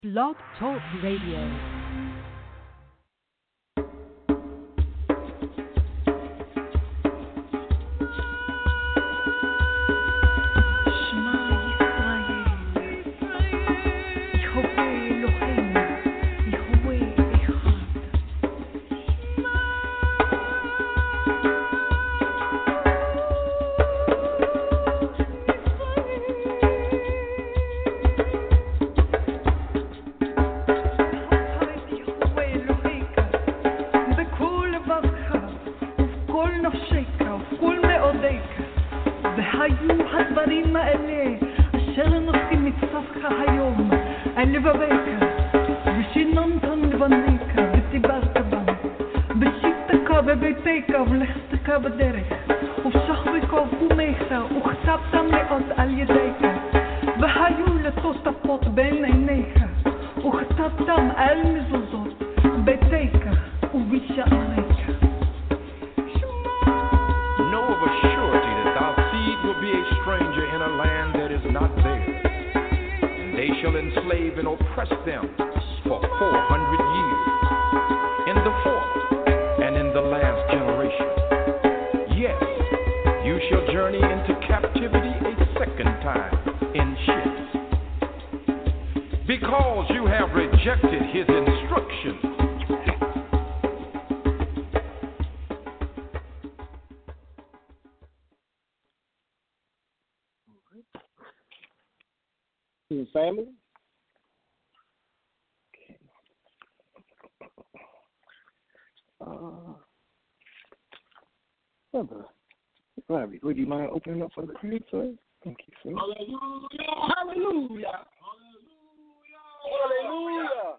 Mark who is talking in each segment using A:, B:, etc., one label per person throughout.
A: Blog Talk Radio.
B: Family. Okay. Brother Larry, would you mind opening up for the prayer, sir? Thank you, sir.
C: Hallelujah! Hallelujah!
B: Hallelujah!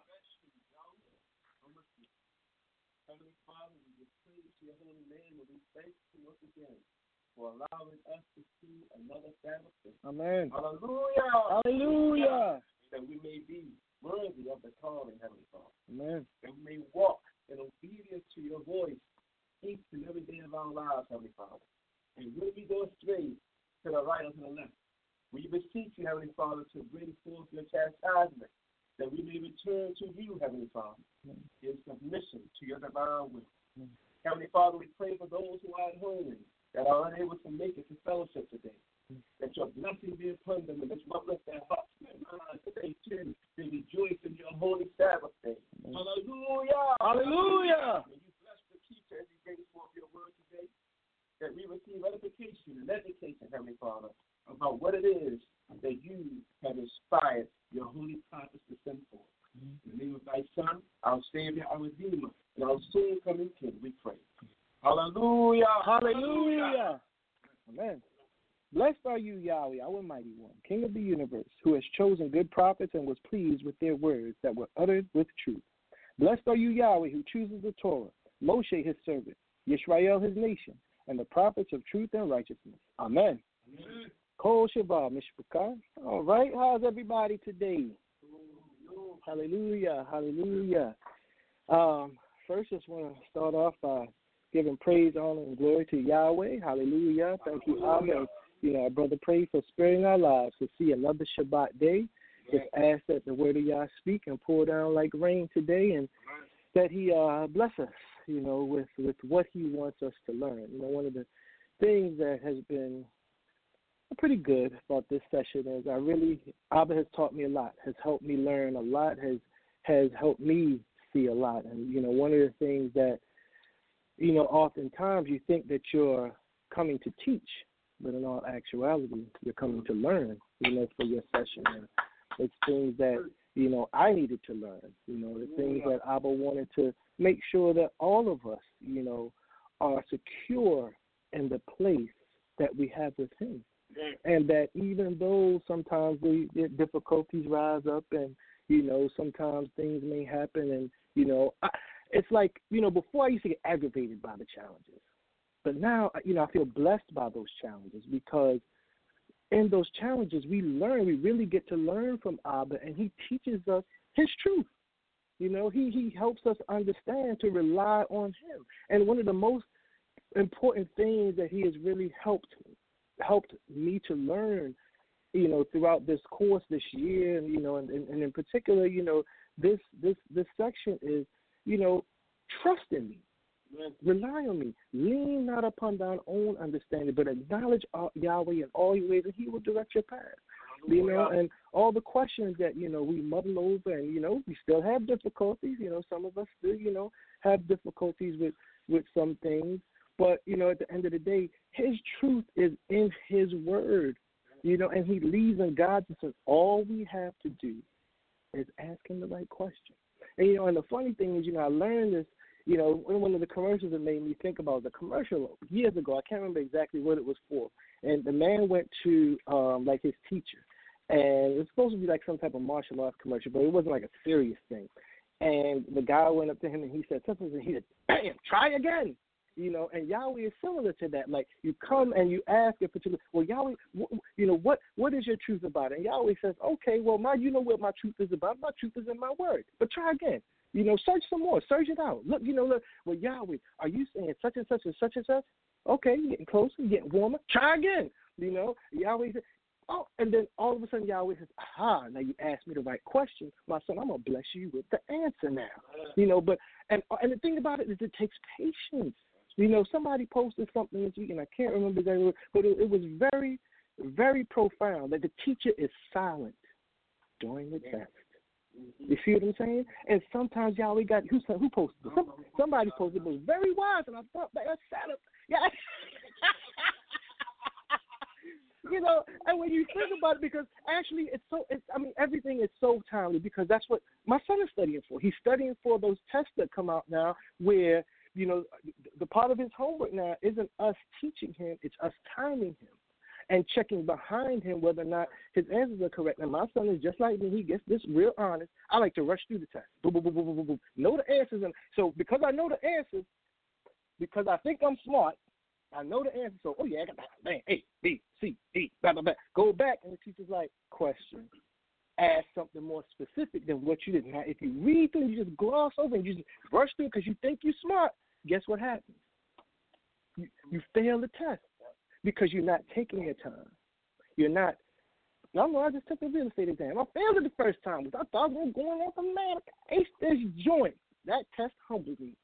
C: Heavenly Father, we just praise your holy name and we thank you once again for allowing us to see another Sabbath day.
B: Amen.
C: Hallelujah!
B: Hallelujah!
C: That we may be worthy of the calling, Heavenly Father.
B: Amen.
C: That we may walk in obedience to your voice each and every day of our lives, Heavenly Father. And when we go astray to the right or to the left, we beseech you, Heavenly Father, to bring forth your chastisement, that we may return to you, Heavenly Father, in submission to your divine will. Heavenly Father, we pray for those who are at home that are unable to make it to fellowship today, that your blessing be upon them and that you uplift their hearts and their minds today too, to rejoice in your holy Sabbath day. Hallelujah!
B: Hallelujah!
C: May you bless the teacher as he brings forth your word today, that we receive edification and education, Heavenly Father, about what it is that you have inspired your holy prophets to send forth. In the name of thy Son, our Savior, our Redeemer, and our soon coming King, we pray. Hallelujah!
B: Hallelujah! Amen. Blessed are you, Yahweh, our mighty one, King of the universe, who has chosen good prophets and was pleased with their words that were uttered with truth. Blessed are you, Yahweh, who chooses the Torah, Moshe his servant, Yisrael his nation, and the prophets of truth and righteousness. Amen. Kol Shabbat, Mishpachah. All right, how's everybody today? Hallelujah, hallelujah. First, just want to start off by giving praise, honor, and glory to Yahweh. Hallelujah. Thank you, Abba. Our brother prayed for sparing our lives to see another Shabbat day. Just ask that the word of Yah speak and pour down like rain today, and that he bless us, with what he wants us to learn. One of the things that has been pretty good about this session is Abba has taught me a lot, has helped me learn a lot, has helped me see a lot. And, one of the things that, oftentimes you think that you're coming to teach, but in all actuality, you're coming to learn, for your session. And it's things that, I needed to learn, the things that Abba wanted to make sure that all of us, are secure in the place that we have with him. And that even though sometimes difficulties rise up and, sometimes things may happen and, it's like, before I used to get aggravated by the challenges. But now, I feel blessed by those challenges because in those challenges we really get to learn from Abba, and he teaches us his truth. He helps us understand to rely on him. And one of the most important things that he has really helped me to learn throughout this course this year, and and in particular, this section is, trust in me, rely on me, lean not upon thine own understanding, but acknowledge Yahweh in all your ways, and He will direct your path. And all the questions that we muddle over, and we still have difficulties. Some of us still have difficulties with some things, but at the end of the day, His truth is in His word. And He leads and guides us, and all we have to do is ask Him the right question. And, and the funny thing is, I learned this, one of the commercials that made me think about the commercial years ago. I can't remember exactly what it was for. And the man went to, his teacher. And it was supposed to be like some type of martial arts commercial, but it wasn't like a serious thing. And the guy went up to him, and he said something, and he said, "Bam, try again." And Yahweh is similar to that. Like, you come and you ask a particular, well, Yahweh, what is your truth about it? And Yahweh says, okay, well, you know what my truth is about. My truth is in my word. But try again. Search some more. Search it out. Look, well, Yahweh, are you saying such and such and such and such? Okay, you're getting closer, you're getting warmer. Try again. Yahweh says, oh, and then all of a sudden Yahweh says, aha, now you asked me the right question. My son, I'm going to bless you with the answer now. But and the thing about it is it takes patience. Somebody posted something this week, and I can't remember exactly, but it was very, very profound that the teacher is silent during the test. You see what I'm saying? And sometimes Yahweh got, who posted it? Somebody posted it. It was very wise, and I thought, that sat up. Yeah. And when you think about it, because actually everything is so timely, because that's what my son is studying for. He's studying for those tests that come out now where, the part of his homework now isn't us teaching him, it's us timing him and checking behind him whether or not his answers are correct. And my son is just like me. He gets this real honest. I like to rush through the test. Boom, boom, boom, boom, boom, boom. Know the answers. And so because I know the answers, because I think I'm smart, I know the answer. So, I got that. A, B, C, D, blah, blah, blah. Go back, and the teacher's like, question. Ask something more specific than what you did. Now, if you read through, you just gloss over and you just brush through because you think you're smart, guess what happens? You fail the test because you're not taking your time. You're not. No, I just took the real estate exam. I failed it the first time because I thought I was going on from man. Ace this joint. That test humbled me.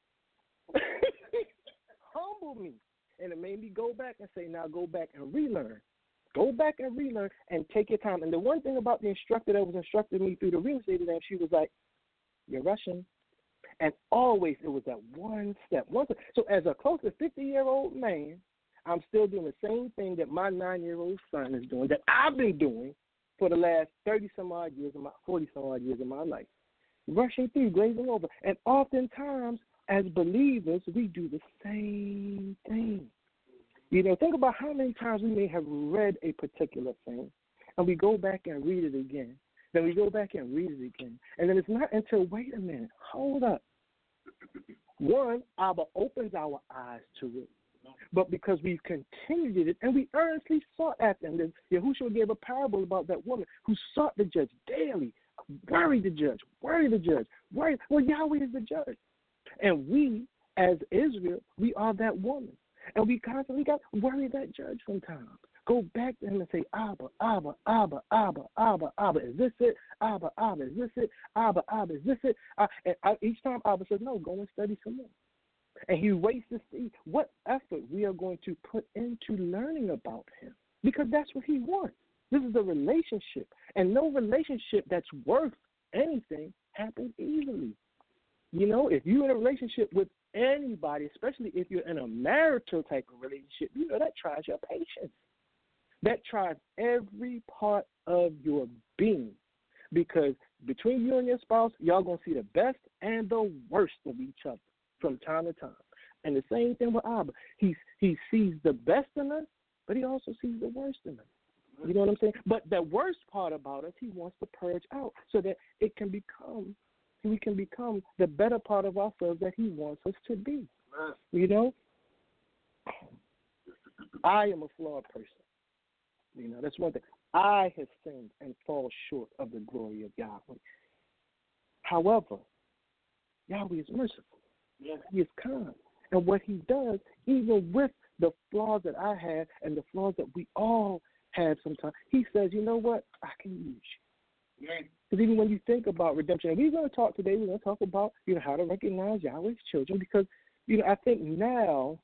B: Humbled me. And it made me go back and say, now go back and relearn. Go back and relearn and take your time. And the one thing about the instructor that was instructing me through the real estate exam, she was like, you're rushing. And always it was that one step. So as a close to 50-year-old man, I'm still doing the same thing that my 9-year-old son is doing, that I've been doing for the last 30-some-odd years, 40-some-odd years of my life. Rushing through, glazing over. And oftentimes, as believers, we do the same thing. Think about how many times we may have read a particular thing, and we go back and read it again. Then we go back and read it again. And then it's not until, wait a minute, hold up. One, Abba opens our eyes to it. But because we've continued it and we earnestly sought after him. Then Yahushua gave a parable about that woman who sought the judge daily. Worry the judge. Well, Yahweh is the judge. And we, as Israel, we are that woman. And we constantly got to worry that judge sometimes. Go back to him and say, Abba, Abba, Abba, Abba, Abba, Abba. Is this it? Abba, Abba, is this it? Abba, Abba, is this it? And each time Abba says, no, go and study some more. And he waits to see what effort we are going to put into learning about him. Because that's what he wants. This is a relationship. And no relationship that's worth anything happens easily. If you're in a relationship with anybody, especially if you're in a marital type of relationship, that tries your patience. That tries every part of your being. Because between you and your spouse, y'all going to see the best and the worst of each other from time to time. And the same thing with Abba. He sees the best in us, but he also sees the worst in us. You know what I'm saying? But the worst part about us, he wants to purge out so that we can become the better part of ourselves that he wants us to be. I am a flawed person. That's one thing. I have sinned and fall short of the glory of Yahweh. However, Yahweh is merciful. He is kind. And what he does, even with the flaws that I have and the flaws that we all have some time. He says, you know what? I can use you. Because even when you think about redemption, and we're going to talk today, we're going to talk about, how to recognize Yahweh's children, because, I think now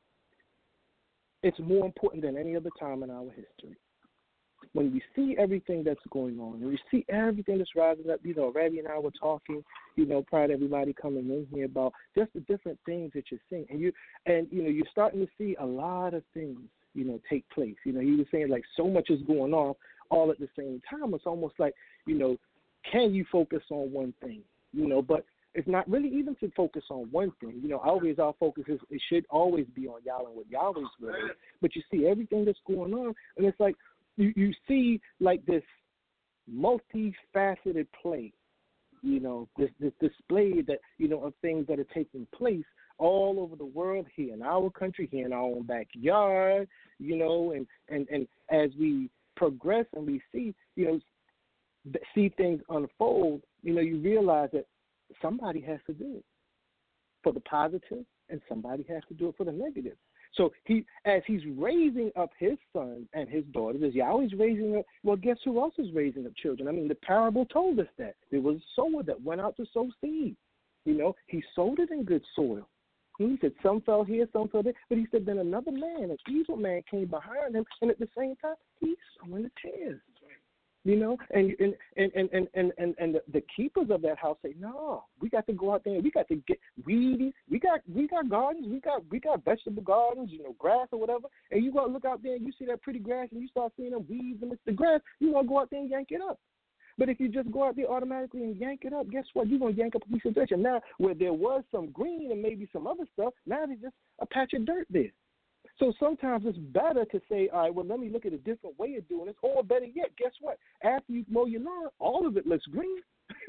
B: it's more important than any other time in our history. When we see everything that's going on, and we see everything that's rising up, Rabbi and I were talking, prior to everybody coming in here about just the different things that you're seeing, and you're starting to see a lot of things, take place. He was saying like so much is going on all at the same time. It's almost like, can you focus on one thing, But it's not really even to focus on one thing. Always our focus it should always be on Yahweh and what Yahweh's will is. But you see everything that's going on, and it's like you see like this multifaceted play, this display that, of things that are taking place all over the world, here in our country, here in our own backyard, and as we progress and we see, see things unfold, you realize that somebody has to do it for the positive and somebody has to do it for the negative. So as he's raising up his sons and his daughters, as Yahweh's raising up, well, guess who else is raising up children? I mean, the parable told us that. There was a sower that went out to sow seed. He sowed it in good soil. He said some fell here, some fell there. But he said then another man, an evil man, came behind him, and at the same time, he's sowing the tares. And the keepers of that house say, no, we got to go out there and we got to get weedy. We got gardens, we got vegetable gardens, grass or whatever. And you go look out there and you see that pretty grass and you start seeing them weeds and it's the grass. You want to go out there and yank it up. But if you just go out there automatically and yank it up, guess what? You're going to yank up a piece of dirt. And now where there was some green and maybe some other stuff, now there's just a patch of dirt there. So sometimes it's better to say, all right, well, let me look at a different way of doing this. Or better yet, guess what? After you mow your lawn, all of it looks green.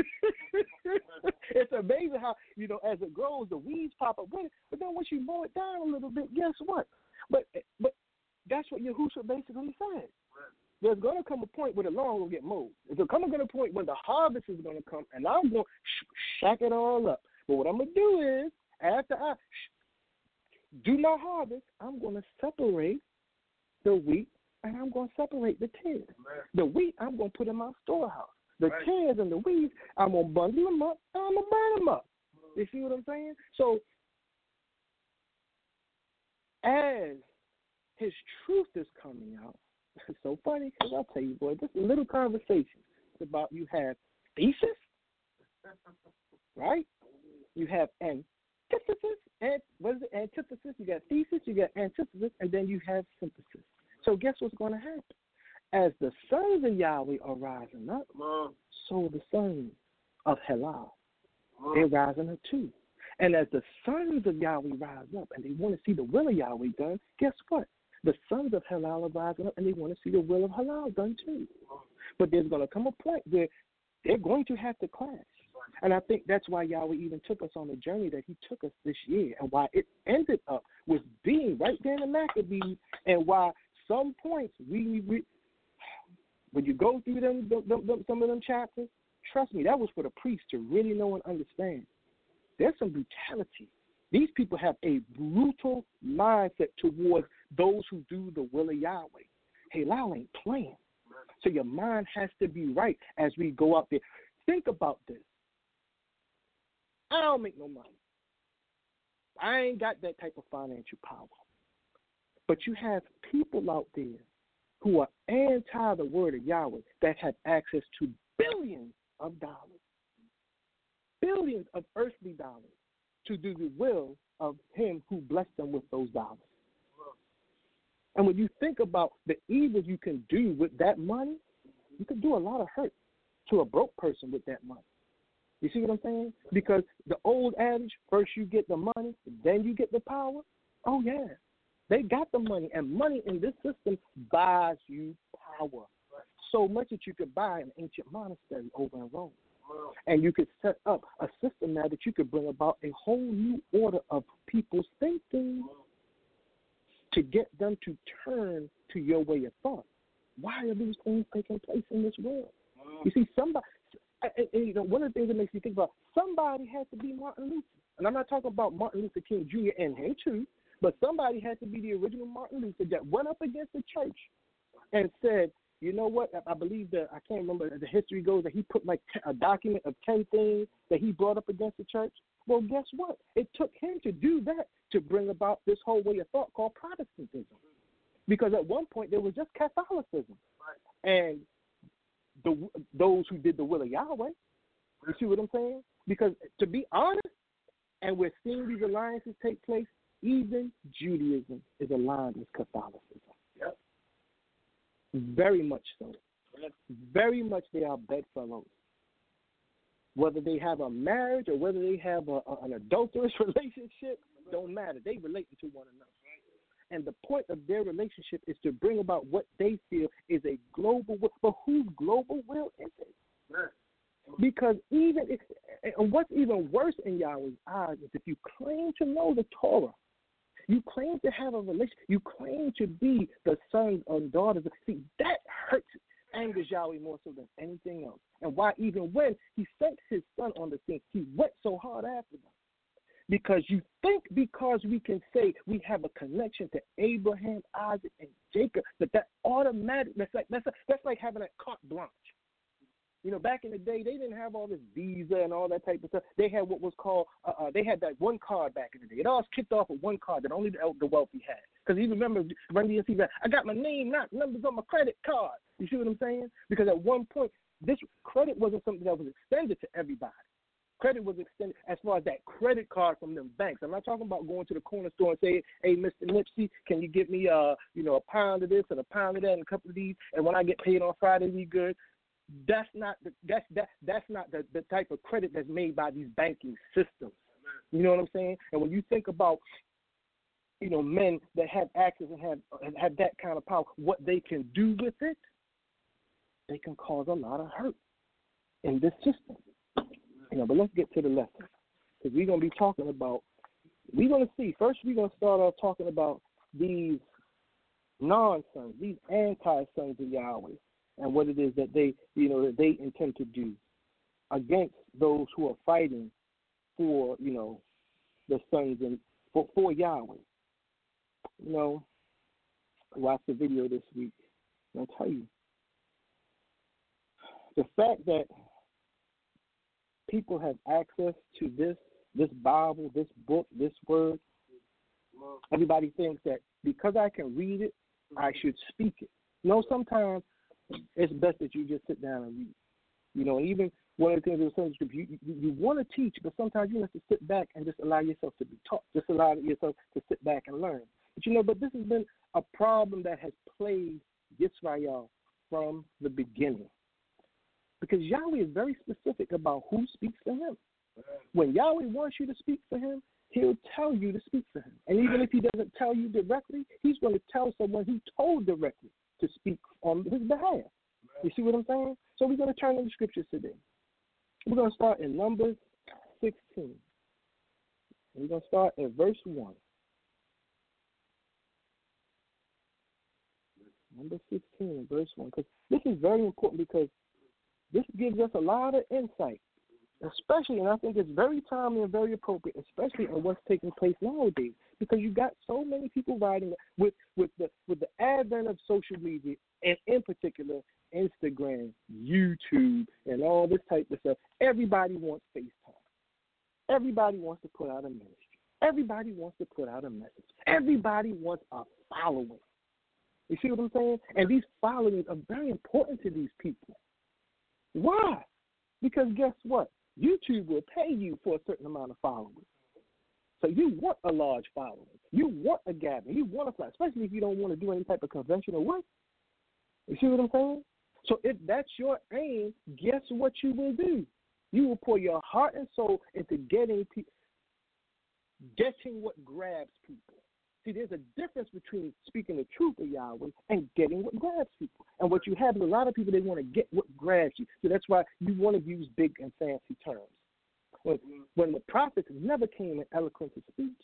B: It's amazing how, as it grows, the weeds pop up with it. But then once you mow it down a little bit, guess what? But that's what Yahushua basically said. There's going to come a point where the lawn will get mowed. There's going to come a point when the harvest is going to come, and I'm going to shack it all up. But what I'm going to do is, after I do my harvest, I'm going to separate the wheat and I'm going to separate the tares. The wheat I'm going to put in my storehouse. The tares and the weeds, I'm going to bundle them up and I'm going to burn them up. You see what I'm saying? So as his truth is coming out, it's so funny because I'll tell you, boy, just a little conversation about you have thesis, right? You have antithesis, and what is it? Antithesis. You got thesis, you got antithesis, and then you have synthesis. So guess what's going to happen? As the sons of Yahweh are rising up, so the sons of Halal, they're rising up too. And as the sons of Yahweh rise up and they want to see the will of Yahweh done, guess what? The sons of Halal are rising up and they want to see the will of Halal done too. But there's going to come a point where they're going to have to clash. And I think that's why Yahweh even took us on the journey that he took us this year, and why it ended up with being right there in the Maccabees, and why some points we when you go through them some of them chapters, trust me, that was for the priests to really know and understand. There's some brutality. These people have a brutal mindset towards those who do the will of Yahweh. Halal ain't playing. So your mind has to be right as we go out there. Think about this. I don't make no money. I ain't got that type of financial power. But you have people out there who are anti the word of Yahweh that have access to billions of dollars, billions of earthly dollars, to do the will of him who blessed them with those dollars. And when you think about the evil you can do with that money, you can do a lot of hurt to a broke person with that money. You see what I'm saying? Because the old adage, first you get the money, then you get the power. Oh, yeah. They got the money, and money in this system buys you power. So much that you could buy an ancient monastery over in Rome. And you could set up a system now that you could bring about a whole new order of people's thinking to get them to turn to your way of thought. Why are these things taking place in this world? You see, somebody, and one of the things that makes me think about, somebody had to be Martin Luther. And I'm not talking about Martin Luther King Jr. and him too, but somebody had to be the original Martin Luther that went up against the church and said, you know what? I believe that, I can't remember, the history goes that he put like a document of 10 things that he brought up against the church. Well, guess what? It took him to do that to bring about this whole way of thought called Protestantism. Because at one point there was just Catholicism. And those who did the will of Yahweh. You see what I'm saying? Because to be honest, and we're seeing these alliances take place, even Judaism is aligned with Catholicism.
C: Yep.
B: Very much so. Very much they are bedfellows. Whether they have a marriage or whether they have an adulterous relationship, don't matter. They relate to one another. And the point of their relationship is to bring about what they feel is a global will. But whose global will is it? Because and what's even worse in Yahweh's eyes is if you claim to know the Torah, you claim to have a relationship, you claim to be the sons and daughters. See, that hurts, angers Yahweh more so than anything else. And why even when he sent his son on the scene, he went so hard after them. Because you think because we can say we have a connection to Abraham, Isaac, and Jacob, that automatic, that's like having a carte blanche. You know, back in the day, they didn't have all this visa and all that type of stuff. They had what was called, they had that one card back in the day. It all kicked off with one card that only the wealthy had. Because you remember, Run DMC, I got my name, not numbers on my credit card. You see what I'm saying? Because at one point, this credit wasn't something that was extended to everybody. Credit was extended as far as that credit card from them banks. I'm not talking about going to the corner store and saying, hey, Mr. Nipsey, can you give me a pound of this and a pound of that and a couple of these, and when I get paid on Friday, we good. That's not the type of credit that's made by these banking systems. You know what I'm saying? And when you think about, men that have access and have that kind of power, what they can do with it, they can cause a lot of hurt in this system. But let's get to the lesson, because we're going to be talking about, we're going to see, first we're going to start off talking about these non-sons, these anti-sons of Yahweh, and what it is that they, that they intend to do against those who are fighting for, the sons and for Yahweh. Watch the video this week, and I'll tell you, the fact that people have access to this Bible, this book, this word, everybody thinks that because I can read it, I should speak it. Sometimes it's best that you just sit down and read. And even one of the things in the you want to teach, but sometimes you have to sit back and just allow yourself to be taught. Just allow yourself to sit back and learn. But this has been a problem that has plagued Israel from the beginning. Because Yahweh is very specific about who speaks to him. When Yahweh wants you to speak for him, he'll tell you to speak for him. And even if he doesn't tell you directly, he's going to tell someone he told directly to speak on his behalf. You see what I'm saying? So we're going to turn to the scriptures today. We're going to start in Numbers 16. We're going to start at verse 1. Numbers 16, verse 1. Because this is very important, because this gives us a lot of insight, especially, and I think it's very timely and very appropriate, especially in what's taking place nowadays, because you got so many people writing with the advent of social media, and in particular Instagram, YouTube, and all this type of stuff. Everybody wants FaceTime. Everybody wants to put out a ministry. Everybody wants to put out a message. Everybody wants a following. You see what I'm saying? And these followings are very important to these people. Why? Because guess what? YouTube will pay you for a certain amount of followers. So you want a large following. You want a gathering. You want a fly, especially if you don't want to do any type of conventional work. You see what I'm saying? So if that's your aim, guess what you will do? You will pour your heart and soul into getting what grabs people. See, there's a difference between speaking the truth of Yahweh and getting what grabs people. And what you have is a lot of people, they want to get what grabs you. So that's why you want to use big and fancy terms. When the prophets never came in eloquence of speech.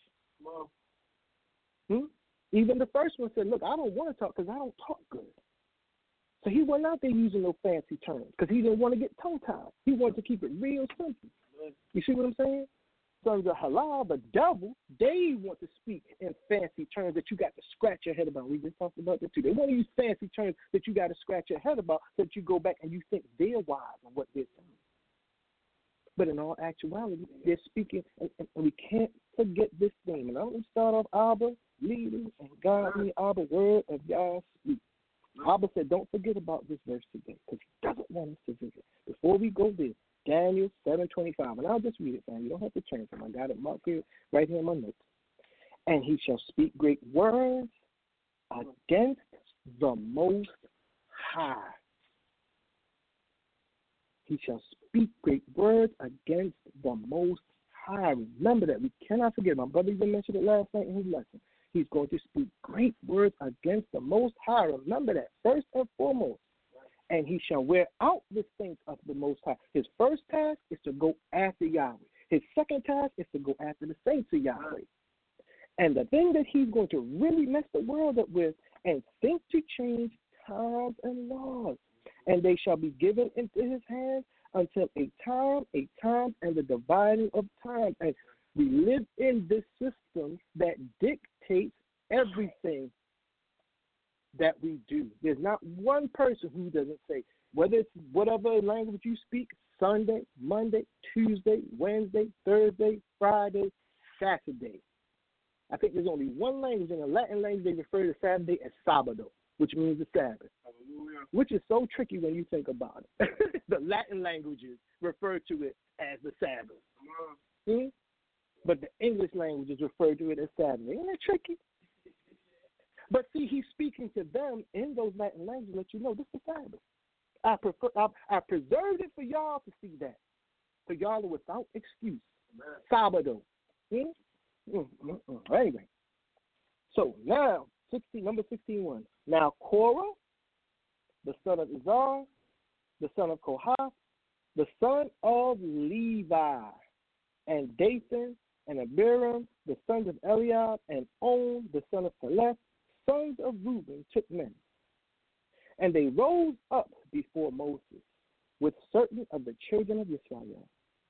B: Even the first one said, look, I don't want to talk because I don't talk good. So he wasn't out there using no fancy terms because he didn't want to get tongue-tied. He wanted to keep it real simple. You see what I'm saying? sons of Halal, the devil, they want to speak in fancy terms that you got to scratch your head about. We just talked about that too. They want to use fancy terms that you got to scratch your head about so that you go back and you think they're wise on what they're saying. But in all actuality, they're speaking, and we can't forget this thing. And I'm going to start off Abba, leaders, and God, me, Abba, word of Yah speak. Abba said, don't forget about this verse today, because he doesn't want us to forget. Before we go there, Daniel 7:25, and I'll just read it, fam. You don't have to turn to him. I got it marked here, right here in my notes. And he shall speak great words against the Most High. He shall speak great words against the Most High. Remember that. We cannot forget. My brother even mentioned it last night in his lesson. He's going to speak great words against the Most High. Remember that, first and foremost. And he shall wear out the saints of the Most High. His first task is to go after Yahweh. His second task is to go after the saints of Yahweh. And the thing that he's going to really mess the world up with and think to change times and laws. And they shall be given into his hands until a time, and the dividing of time. And we live in this system that dictates everything that we do. There's not one person who doesn't say, whether it's whatever language you speak, Sunday, Monday, Tuesday, Wednesday, Thursday, Friday, Saturday. I think there's only one language in the Latin language they refer to Saturday as Sabado, which means the Sabbath, which is so tricky when you think about it. The Latin languages refer to it as the Sabbath. But the English languages refer to it as Saturday. Isn't that tricky? But see, he's speaking to them in those Latin languages, let you know this is the Sabbath. I preserved it for y'all to see that. For y'all are without excuse. Sabado. Anyway. So now, number 16:1. Now Korah, the son of Izhar, the son of Kohath, the son of Levi, and Dathan and Abiram, the sons of Eliab, and On, the son of Peleth, sons of Reuben, took men. And they rose up before Moses with certain of the children of Israel,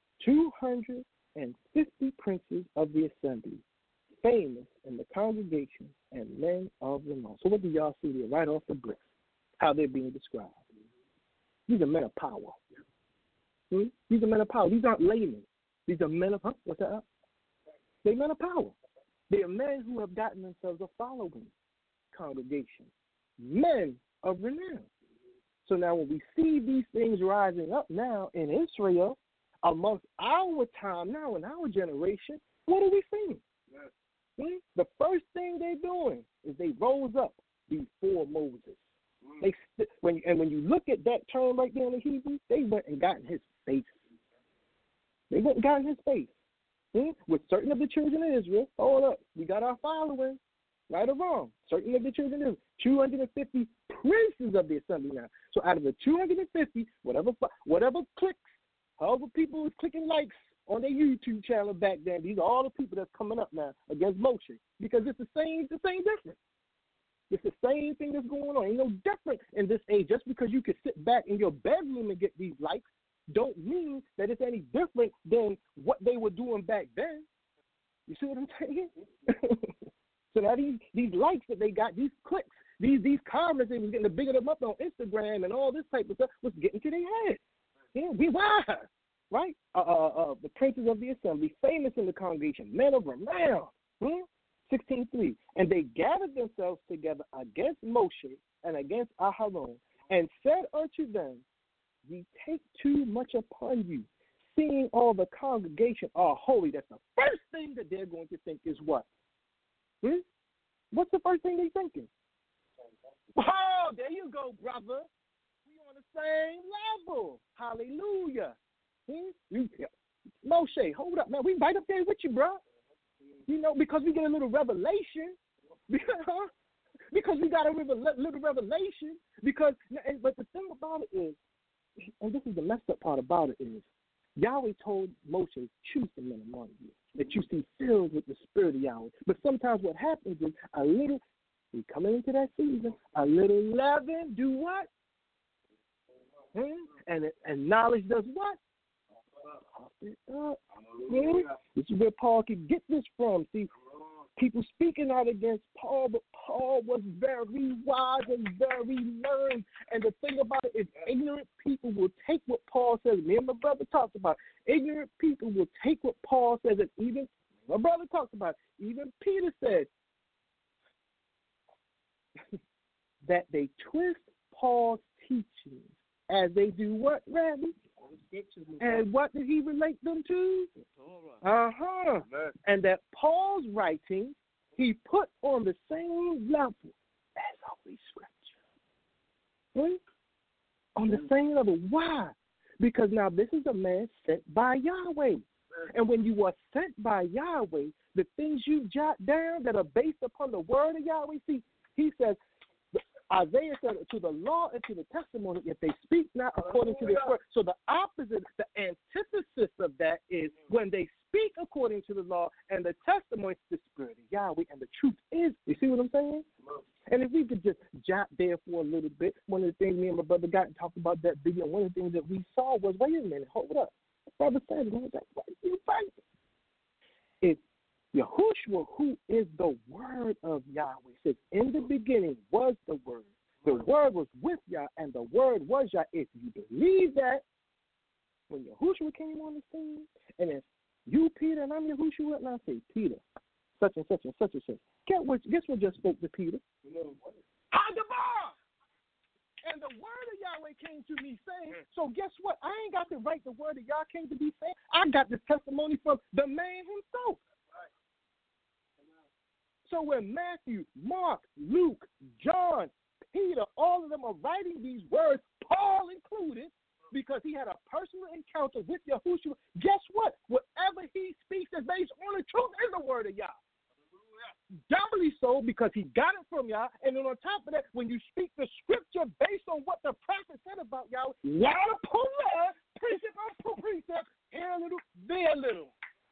B: 250 princes of the assembly, famous in the congregation and men of renown. So what do y'all see there right off the bricks? How they're being described. These are men of power. These are men of power. These aren't laymen. These are men of, what's that? They're men of power. They are men who have gotten themselves a following congregation. Men of renown. So now when we see these things rising up now in Israel, amongst our time now in our generation, what are we seeing? The first thing they're doing is they rose up before Moses. When you look at that term right there in the Hebrew, they went and got in his face. They went and got in his face. With certain of the children of Israel, hold up, we got our following, right or wrong. Certain of the children of Israel, 250 princes of the assembly now. So out of the 250, whatever clicks, however people was clicking likes on their YouTube channel back then, these are all the people that's coming up now against Moshe. Because it's the same difference. It's the same thing that's going on. Ain't no different in this age. Just because you can sit back in your bedroom and get these likes don't mean that it's any different than what they were doing back then. You see what I'm saying? So now these likes that they got, these clicks, these comments, they was getting to bigger them up on Instagram and all this type of stuff was getting to their head. Yeah, we wise, right? The princes of the assembly, famous in the congregation, men of renown. 16:3. And they gathered themselves together against Moshe and against Aharon, and said unto them, ye take too much upon you, seeing all the congregation are holy. That's the first thing that they're going to think is what? What's the first thing they're thinking? Oh, there you go, brother. We on the same level. Hallelujah. Moshe, hold up, man. We right up there with you, bro. You know, because we get a little revelation. Because we got a little revelation. But the thing about it is, and this is the messed up part about it is, Yahweh told Moshe, choose the men among you that you see filled with the Spirit of Yahweh. But sometimes what happens is we coming into that season, a little leaven do what? And knowledge does what? This is where Paul could get this from. See, people speaking out against Paul, but Paul was very wise and very learned. And the thing about it is, ignorant people will take what Paul says. Me and my brother talked about it. Ignorant people will take what Paul says, and even my brother talks about it. Even Peter said that they twist Paul's teachings as they do what, Randy? And what did he relate them to? And that Paul's writing he put on the same level as Holy Scripture. On the same level. Why? Because now this is a man sent by Yahweh. And when you are sent by Yahweh, the things you jot down that are based upon the word of Yahweh, see, he says, Isaiah said, to the law and to the testimony, if they speak not according to this word. So the opposite, the antithesis of that is when they speak according to the law and the testimony, the spirit of Yahweh, and the truth is. You see what I'm saying? And if we could just jot there for a little bit, one of the things me and my brother got and talked about that video, one of the things that we saw was, wait a minute, hold up. Brother said, what are you fighting? It's Yahushua, who is the word of Yahweh, says, in the beginning was the word. The word was with Yah, and the word was Yah. If you believe that, when Yahushua came on the scene, and if you, Peter, and I'm Yahushua, and I say, Peter, such and such and such and such, guess what just spoke to Peter? Adabar! And the word of Yahweh came to me saying, so guess what? I ain't got to write the word of Yah came to me saying. I got this testimony from the man himself. So when Matthew, Mark, Luke, John, Peter, all of them are writing these words, Paul included, because he had a personal encounter with Yahushua, guess what? Whatever he speaks is based on the truth is the word of Yah. Doubly so because he got it from Yah, and then on top of that, when you speak the scripture based on what the prophet said about Yahweh, Yah pull that, precept on precept, here a little, there a little.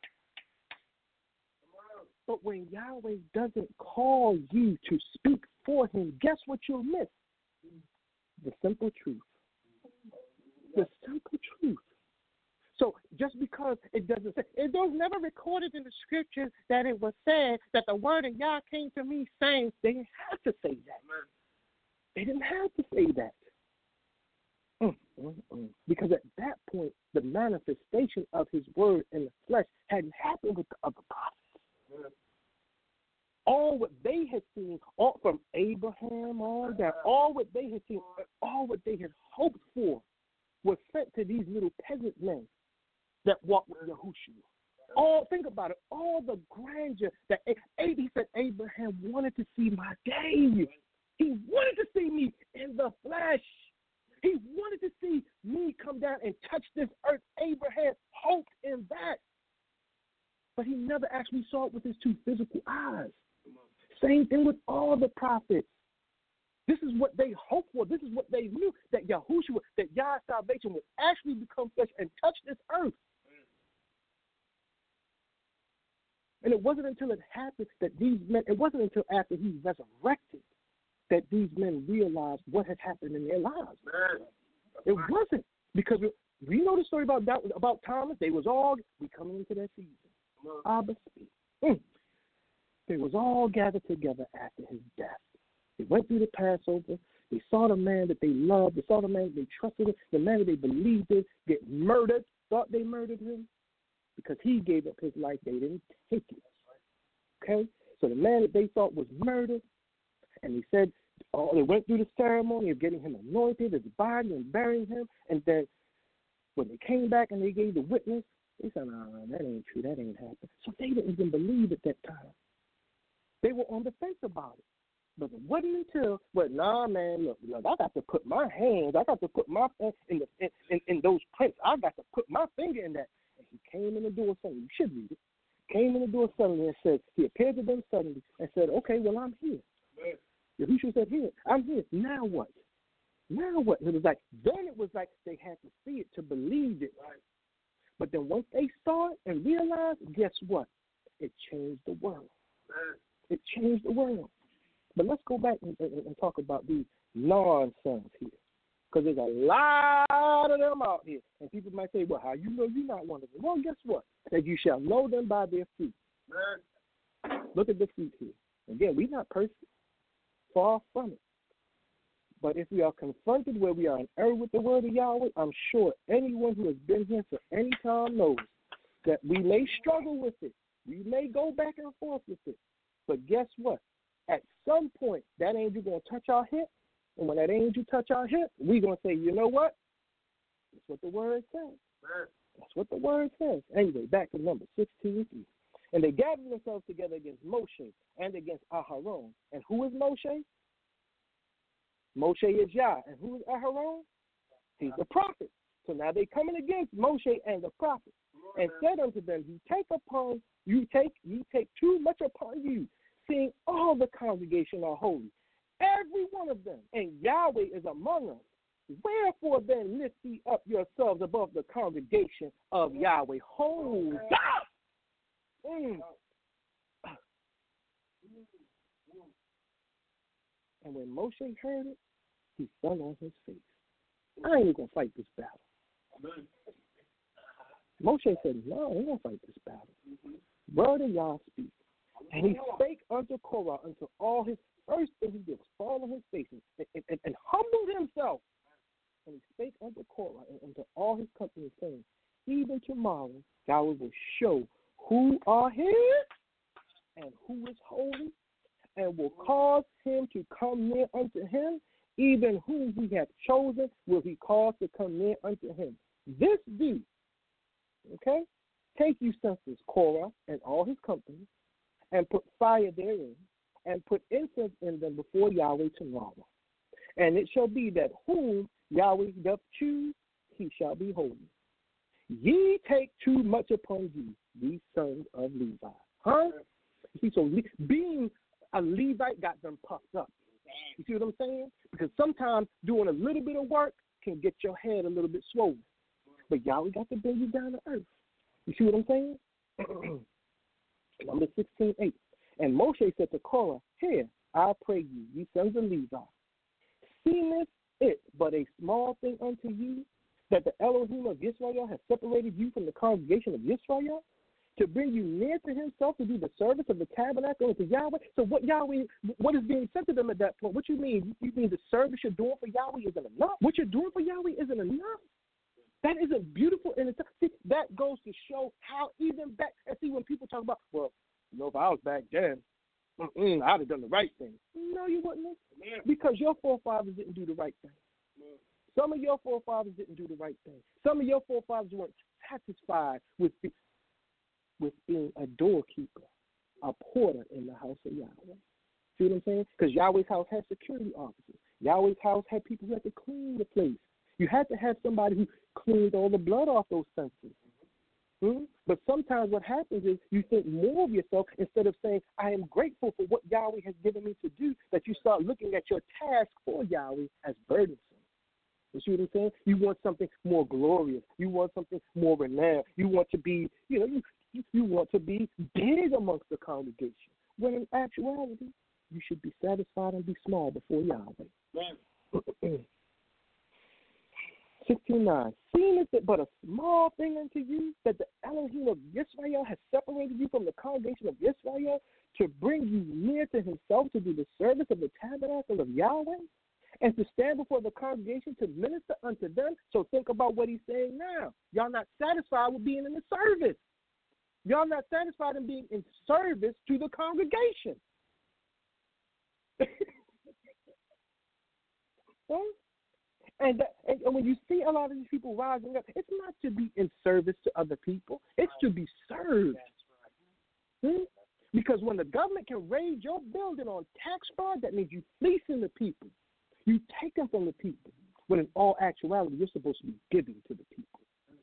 B: But when Yahweh doesn't call you to speak for him, guess what you'll miss? The simple truth. The simple truth. So just because it doesn't say, it was never recorded in the scriptures that it was said that the word of Yah came to me saying, they didn't have to say that. They didn't have to say that. Because at that point, the manifestation of his word in the flesh hadn't happened with the other prophets. All what they had seen, all from Abraham on down, all what they had seen, all what they had hoped for was sent to these little peasant men that walked with Yahushua. Think about it, all the grandeur that he said Abraham wanted to see my day. He wanted to see me in the flesh. He wanted to see me come down and touch this earth. Abraham hoped in that. But he never actually saw it with his two physical eyes. Same thing with all the prophets. This is what they hoped for. This is what they knew, that Yahushua, that Yah's salvation would actually become flesh and touch this earth. And it wasn't until it happened that these men, it wasn't until after he resurrected that these men realized what had happened in their lives. It wasn't. Because we know the story about Thomas. They was all, we coming into that season. Abba speak. They was all gathered together after his death. They went through the Passover. They saw the man that they loved. They saw the man that they trusted, the man that they believed in, get murdered, thought they murdered him because he gave up his life. They didn't take it. Okay? So the man that they thought was murdered, and they said, they went through the ceremony of getting him anointed, his body, and burying him. And then when they came back and they gave the witness, they said, no, that ain't true. That ain't happened. So they didn't even believe at that time. They were on the fence about it. But it wasn't until, man, look, I got to put my hands, I got to put my in those prints. I got to put my finger in that. And he came in the door suddenly. You should read it. Came in the door suddenly and said, he appeared to them suddenly and said, okay, well, I'm here. Yahushua said, here, I'm here. Now what? Now what? It was like they had to see it to believe it. But then once they saw it and realized, guess what? It changed the world. It changed the world. But let's go back and talk about these non-sons here. Because there's a lot of them out here. And people might say, well, how you know you're not one of them? Well, guess what? That you shall know them by their fruit. Look at the fruit here. Again, we're not perfect. Far from it. But if we are confronted where we are in error with the word of Yahweh, I'm sure anyone who has been here for any time knows that we may struggle with it. We may go back and forth with it. But guess what? At some point, that angel going to touch our hip. And when that angel touch our hip, we're going to say, you know what? That's what the word says. That's what the word says. Anyway, back to Numbers 16:3. And they gathered themselves together against Moshe and against Aharon. And who is Moshe? Moshe is Yah. And who is Aharon? He's the prophet. So now they coming against Moshe and the prophet, and said unto them, you take too much upon you, seeing all the congregation are holy, every one of them, and Yahweh is among us. Wherefore then lift ye up yourselves above the congregation of Yahweh. Hold up! And when Moshe heard it, he fell on his face. I ain't going to fight this battle. Moshe said, no, I ain't going to fight this battle. Word of Yah speak. And he spake unto Korah, unto all his first thing he did was fall on his face and humbled himself. And he spake unto Korah and unto all his company, saying, even tomorrow Yahweh will show who are his and who is holy, and will cause him to come near unto him, even whom he hath chosen will he cause to come near unto him. This do, okay? Take you census Korah and all his company, and put fire therein, and put incense in them before Yahweh tomorrow. And it shall be that whom Yahweh doth choose, he shall be holy. Ye take too much upon you, ye sons of Levi. Huh? See, so being a Levite got them puffed up. You see what I'm saying? Because sometimes doing a little bit of work can get your head a little bit swollen. But Yahweh got to bring you down to earth. You see what I'm saying? Number 16:8. And Moshe said to Korah, here, I pray you, ye sons of Levi, seemeth it but a small thing unto you that the Elohim of Yisrael has separated you from the congregation of Yisrael, to bring you near to himself to do the service of the tabernacle and to Yahweh? So what is being said to them at that point? What you mean? You mean the service you're doing for Yahweh isn't enough? What you're doing for Yahweh isn't enough? That isn't beautiful in itself. See, that goes to show how even back, and see when people talk about, well, you know, if I was back then, I'd have done the right thing. No, you wouldn't. Because your forefathers didn't do the right thing. Some of your forefathers didn't do the right thing. Some of your forefathers weren't satisfied with being a doorkeeper, a porter in the house of Yahweh. See what I'm saying? Because Yahweh's house had security officers. Yahweh's house had people who had to clean the place. You had to have somebody who cleaned all the blood off those censers. But sometimes what happens is you think more of yourself instead of saying, I am grateful for what Yahweh has given me to do, that you start looking at your task for Yahweh as burdensome. You see what I'm saying? You want something more glorious. You want something more renowned. You want to be, you want to be big amongst the congregation. When in actuality, you should be satisfied and be small before Yahweh. 16:9. Seemeth it but a small thing unto you that the Elohim of Yisrael has separated you from the congregation of Yisrael to bring you near to himself to do the service of the tabernacle of Yahweh, and to stand before the congregation to minister unto them? So think about what he's saying now. Y'all not satisfied with being in the service. Y'all not satisfied in being in service to the congregation. And when you see a lot of these people rising up, it's not to be in service to other people. It's to be served. Because when the government can raid your building on tax fraud, that means you fleecing the people. You take them from the people. When in all actuality, you're supposed to be giving to the people.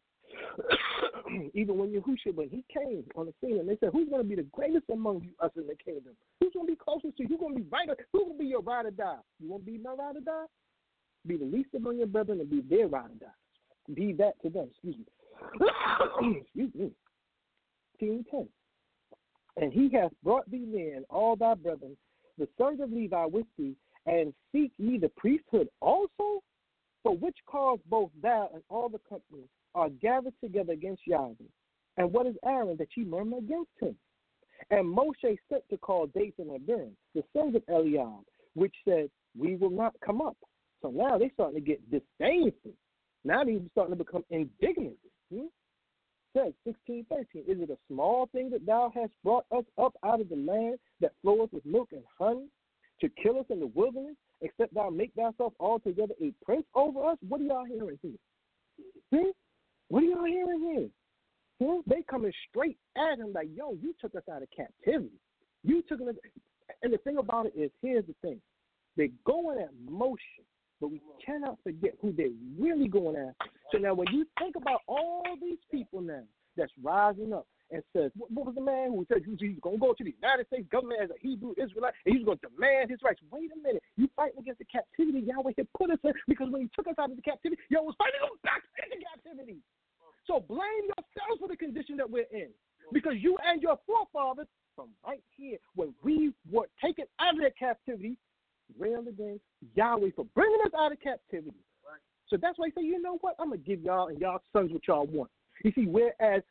B: Even when Yahushua, when he came on the scene and they said, who's going to be the greatest among you, us in the kingdom? Who's going to be closest to you? Who's going to be right? Who's going to be your ride or die? You want to be my ride or die? Be the least among your brethren and be their ride or die. Be that to them. Excuse me. 10. And he hath brought thee near, and all thy brethren, the sons of Levi with thee, and seek ye the priesthood also? For which cause both thou and all the company are gathered together against Yahweh. And what is Aaron that ye murmur against him? And Moshe sent to call Dathan and Abiram, the sons of Eliab, which said, we will not come up. So now they're starting to get disdainful. Now they're starting to become indignant. Says 16:13, is it a small thing that thou hast brought us up out of the land that floweth with milk and honey, to kill us in the wilderness, except thou make thyself altogether a prince over us? What are y'all hearing here? What are y'all hearing here? They coming straight at him like, yo, you took us out of captivity. You took us. And the thing about it is, here's the thing. They're going at Moshe, but we cannot forget who they're really going after. So now when you think about all these people now that's rising up and says, what was the man who said he's going to go to the United States government as a Hebrew Israelite and he's going to demand his rights? Wait a minute. You fighting against the captivity Yahweh had put us in, because when he took us out of the captivity, Yahweh was fighting us back into captivity. So blame yourselves for the condition that we're in, because you and your forefathers from right here, when we were taken out of that captivity, railed against Yahweh for bringing us out of captivity. Right. So that's why he said, you know what? I'm going to give y'all and y'all sons what y'all want. You see, whereas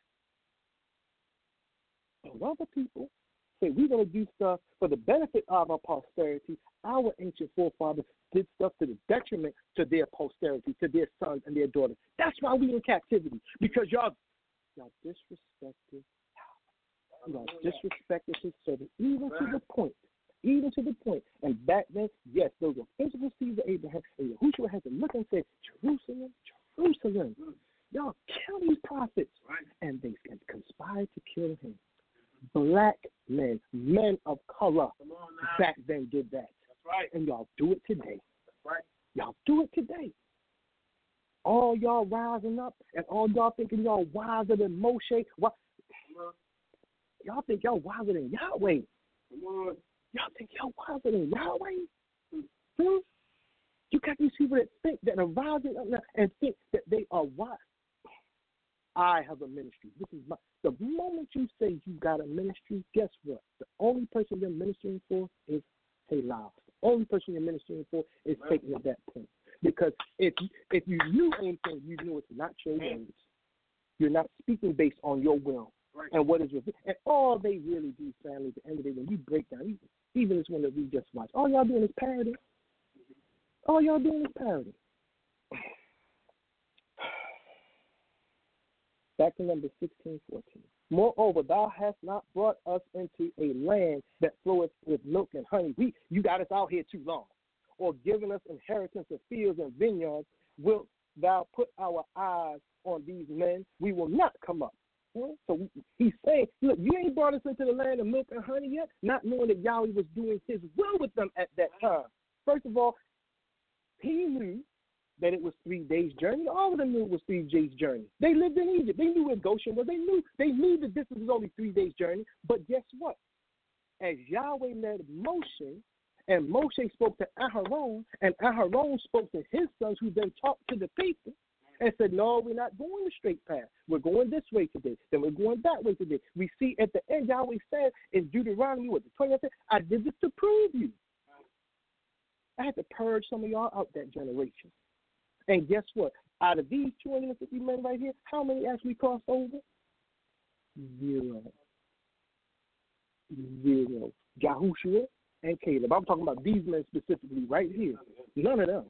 B: other people say we're going to do stuff for the benefit of our posterity, our ancient forefathers did stuff to the detriment to their posterity, to their sons and their daughters. That's why we're in captivity, because y'all disrespected. Y'all disrespected his servant, even to the point. Even to the point. And back then, yes, those were physical seeds of Abraham. And Yahushua had to look and say, Jerusalem, Jerusalem, y'all kill these prophets. Right. And they conspired to kill him. Black men, men of color, back then did that. That's right. And y'all do it today. That's right. Y'all do it today. All y'all rising up and all y'all thinking y'all wiser than Moshe. What? Y'all think y'all wiser than Yahweh. Come on. Y'all think y'all wiser than Yahweh? You got these people that think that are rising up now and think that they are wise. I have a ministry. This is the moment you say you got a ministry, guess what? The only person you're ministering for is Halal. The only person you're ministering for is Satan at that point. Because if you knew anything, you knew it's not your words. You're not speaking based on your will. Right. And what is revealed. And all they really do, family, at the end of the day, when you break down, even this one that we just watched, all y'all doing is parody. All y'all doing is parody. Back to number 16:14. Moreover, thou hast not brought us into a land that floweth with milk and honey. You got us out here too long. Or given us inheritance of fields and vineyards. Wilt thou put our eyes on these men? We will not come up. So he's saying, look, you ain't brought us into the land of milk and honey yet, not knowing that Yahweh was doing his will with them at that time. First of all, he knew that it was 3 days' journey. All of them knew it was 3 days' journey. They lived in Egypt. They knew where Goshen was. They knew the distance was only 3 days' journey. But guess what? As Yahweh led Moshe, and Moshe spoke to Aharon, and Aharon spoke to his sons, who then talked to the people, and said, no, we're not going the straight path. We're going this way today. Then we're going that way today. We see at the end, Yahweh said in Deuteronomy, the 20th, I did this to prove you. I had to purge some of y'all out that generation. And guess what? Out of these 250 men right here, how many actually crossed over? Zero. Yahushua and Caleb. I'm talking about these men specifically right here. None of them.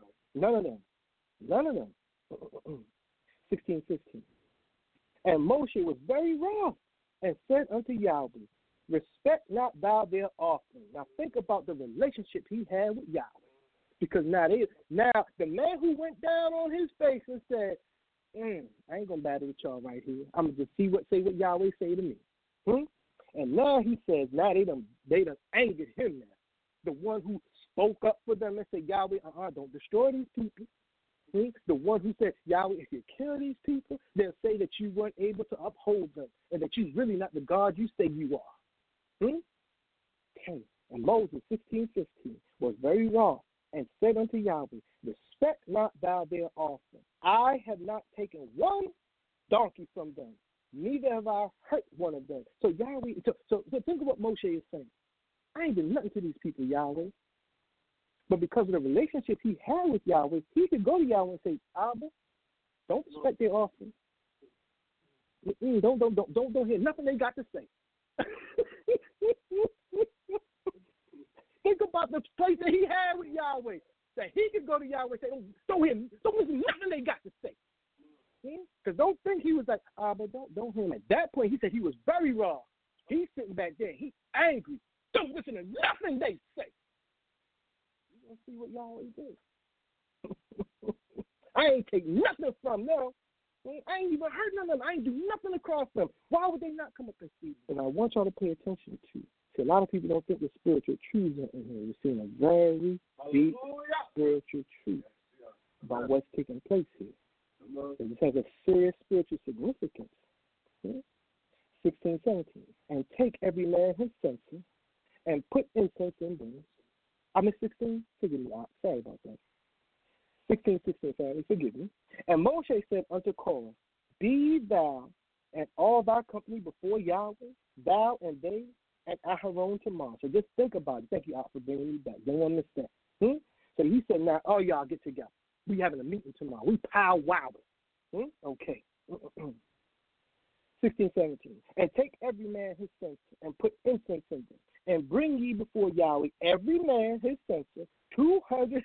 B: 16:15. And Moshe was very wroth and said unto Yahweh, respect not thou their offering. Now think about the relationship he had with Yahweh. Because now the man who went down on his face and said, I ain't gonna battle with y'all right here. I'm gonna just see what Yahweh say to me. And now he says, now they done angered him now. The one who spoke up for them and said, Yahweh, don't destroy these people. The one who said, Yahweh, if you kill these people, they'll say that you weren't able to uphold them and that you're really not the God you say you are. Okay. And Moses, 16:15, was very wroth and said unto Yahweh, respect not thou their offering. I have not taken one donkey from them, neither have I hurt one of them. So Yahweh, so think of what Moshe is saying. I ain't done nothing to these people, Yahweh. But because of the relationship he had with Yahweh, he could go to Yahweh and say, Abba, don't respect their offering. Don't hear nothing they got to say. Think about the place that he had with Yahweh. That he could go to Yahweh and say, don't listen nothing they got to say. Because don't think he was like, but don't hear him. At that point, he said he was very raw. He's sitting back there. He's angry. Don't listen to nothing they say. You gonna see what Yahweh did. I ain't take nothing from them. I ain't even heard none of them. I ain't do nothing across them. Why would they not come up and see? And I want y'all to pay attention to. See, a lot of people don't think there's spiritual truths in here. We're seeing a very deep spiritual truth about what's taking place here. So this has a serious spiritual significance. 16, 17. And take every man his censer and put incense in them. I mean 16? Forgive me. Sorry about that. 16, family, forgive me. And Moshe said unto Korah, be thou and all thy company before Yahweh, thou and they, and Aharon tomorrow. So just think about it. Thank you, Al, for bringing me back. Don't understand. So he said, now, all y'all get together. We having a meeting tomorrow. We powwowing. Okay. 16, 17. And take every man his censer and put incense in them. And bring ye before Yahweh every man his censer, 200.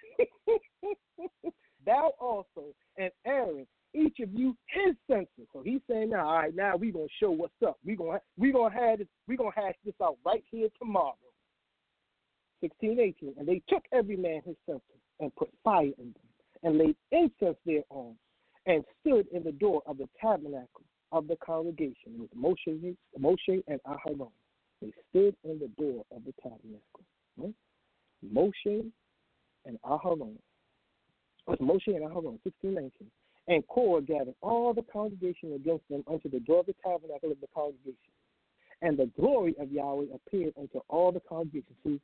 B: Thou also and Aaron, each of you his censer. So he's saying, now, all right, now we're gonna show what's up. We're gonna hash this out right here tomorrow. 16, 18. And they took every man his censer and put fire in them and laid incense thereon and stood in the door of the tabernacle of the congregation with Moshe and Aharon. They stood in the door of the tabernacle. Moshe and Aharon. It was Moshe and Aharon, 16, 19. And Korah gathered all the congregation against them unto the door of the tabernacle of the congregation. And the glory of Yahweh appeared unto all the congregation. See,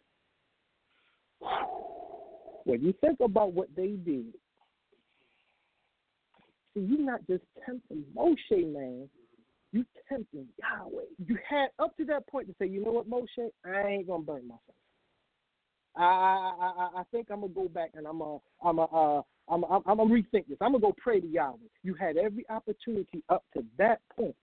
B: when you think about what they did, see, you're not just tempting Moshe, man. You tempting Yahweh. You had up to that point to say, you know what, Moshe, I ain't gonna burn myself. I think I'm gonna go back and I'm gonna rethink this. I'm gonna go pray to Yahweh. You had every opportunity up to that point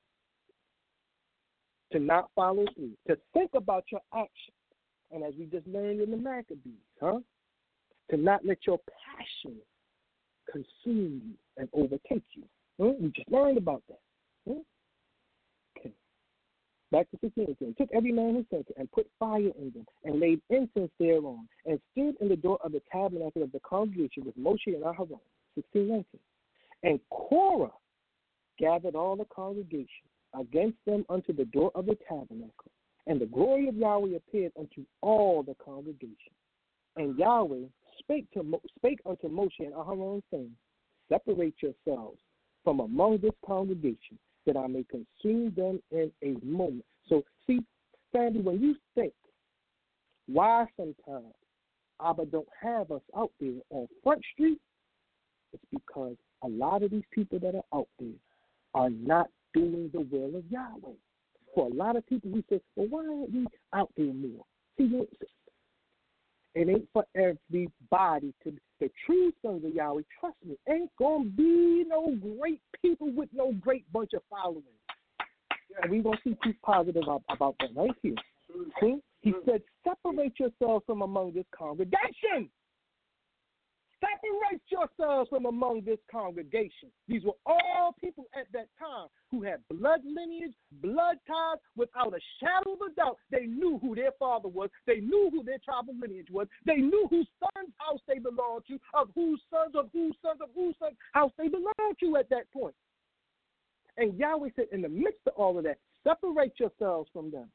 B: to not follow through, to think about your action, and as we just learned in the Maccabees, to not let your passion consume you and overtake you. We just learned about that. Okay. Back to 16. Took every man his censer and put fire in them and laid incense thereon and stood in the door of the tabernacle of the congregation with Moshe and Aharon. 16, 19. And Korah gathered all the congregation against them unto the door of the tabernacle. And the glory of Yahweh appeared unto all the congregation. And Yahweh spake unto Moshe and Aharon, saying, separate yourselves from among this congregation, that I may consume them in a moment. So, see, family, when you think why sometimes Abba don't have us out there on Front Street, it's because a lot of these people that are out there are not doing the will of Yahweh. For a lot of people, we say, well, why aren't we out there more? See, it ain't for everybody. The true sons of Yahweh, trust me, ain't going to be no great people with no great bunch of followers. And we're going to see proof positive about that right here. See? He said, separate yourselves from among this congregation. Separate yourselves from among this congregation. These were all people at that time who had blood lineage, blood ties, without a shadow of a doubt. They knew who their father was. They knew who their tribal lineage was. They knew whose son's house they belonged to, of whose sons, of whose sons, of whose sons' house they belonged to at that point. And Yahweh said, in the midst of all of that, separate yourselves from them.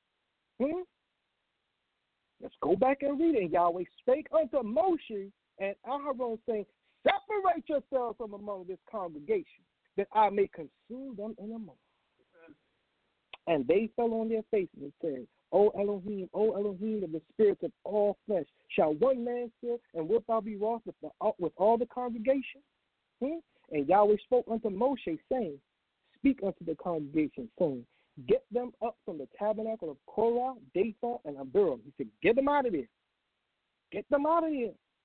B: Let's go back and read it. And Yahweh spake unto Moshe and Aharon, saying, separate yourselves from among this congregation, that I may consume them in a moment. And they fell on their faces and said, O Elohim of the spirits of all flesh, shall one man still, and wilt thou be wroth with all the congregation? And Yahweh spoke unto Moshe, saying, speak unto the congregation, saying, get them up from the tabernacle of Korah, Dathan, and Abiram. He said, get them out of there. Get them out of here.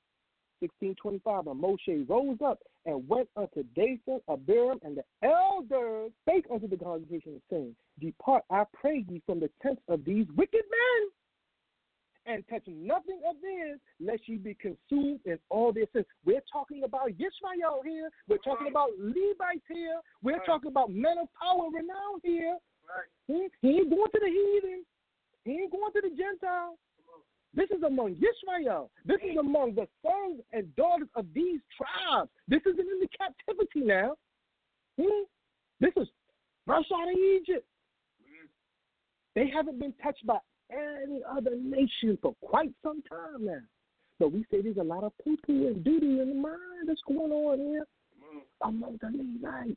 B: 16:25, and Moshe rose up and went unto Dathan, Abiram, and the elders spake unto the congregation, saying, Depart, I pray ye, from the tents of these wicked men, and touch nothing of theirs, lest ye be consumed in all their sins. We're talking about Yishmael here. We're talking about Levites here. We're talking about men of power, renown here. He ain't going to the heathen. He ain't going to the Gentiles. This is among Yishmael. This is among the sons and daughters of these tribes. This isn't in the captivity now. This is fresh out of Egypt. They haven't been touched by any other nation for quite some time now. But we say there's a lot of poo-poo and doo-doo in the mind that's going on here among the Levites.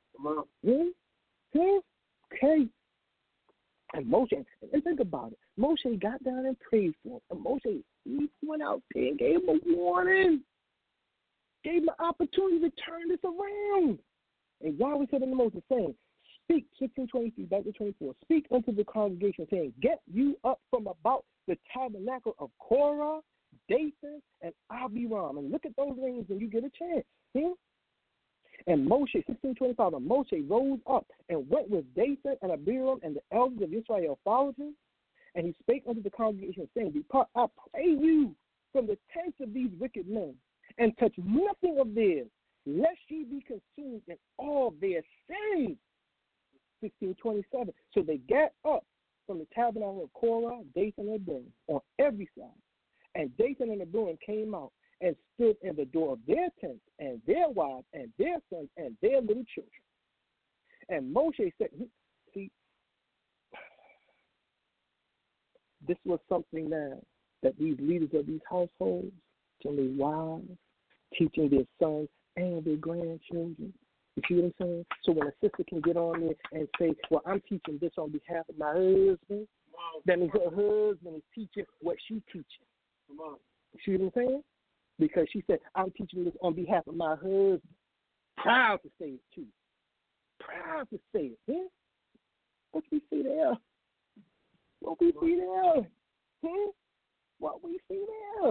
B: Okay. And Moshe, and think about it. Moshe got down and prayed for him. And Moshe, he went out there and gave him a warning. Gave him an opportunity to turn this around. And Yahweh said in the Moses, saying, Speak, 16:23, back to 24. Speak unto the congregation, saying, Get you up from about the tabernacle of Korah, Dathan, and Abiram. And look at those names when you get a chance. And Moshe, 16:25, and Moshe rose up and went with Dathan and Abiram, and the elders of Israel followed him. And he spake unto the congregation, saying, Depart, I pray you, from the tents of these wicked men, and touch nothing of theirs, lest ye be consumed in all their sins. 16:27. So they got up from the tabernacle of Korah, Dathan, and Abiram on every side. And Dathan and Abiram came out and stood in the door of their tents, and their wives, and their sons, and their little children. And Moshe said, see, this was something now that these leaders of these households, teaching their wives, teaching their sons and their grandchildren. You see what I'm saying? So when a sister can get on there and say, well, I'm teaching this on behalf of my husband, that means her husband is teaching what she's teaching. You see what I'm saying? Because she said, I'm teaching this on behalf of my husband. Proud to say it, too. Proud to say it. Yeah? What we see there? What we see there? What we see there?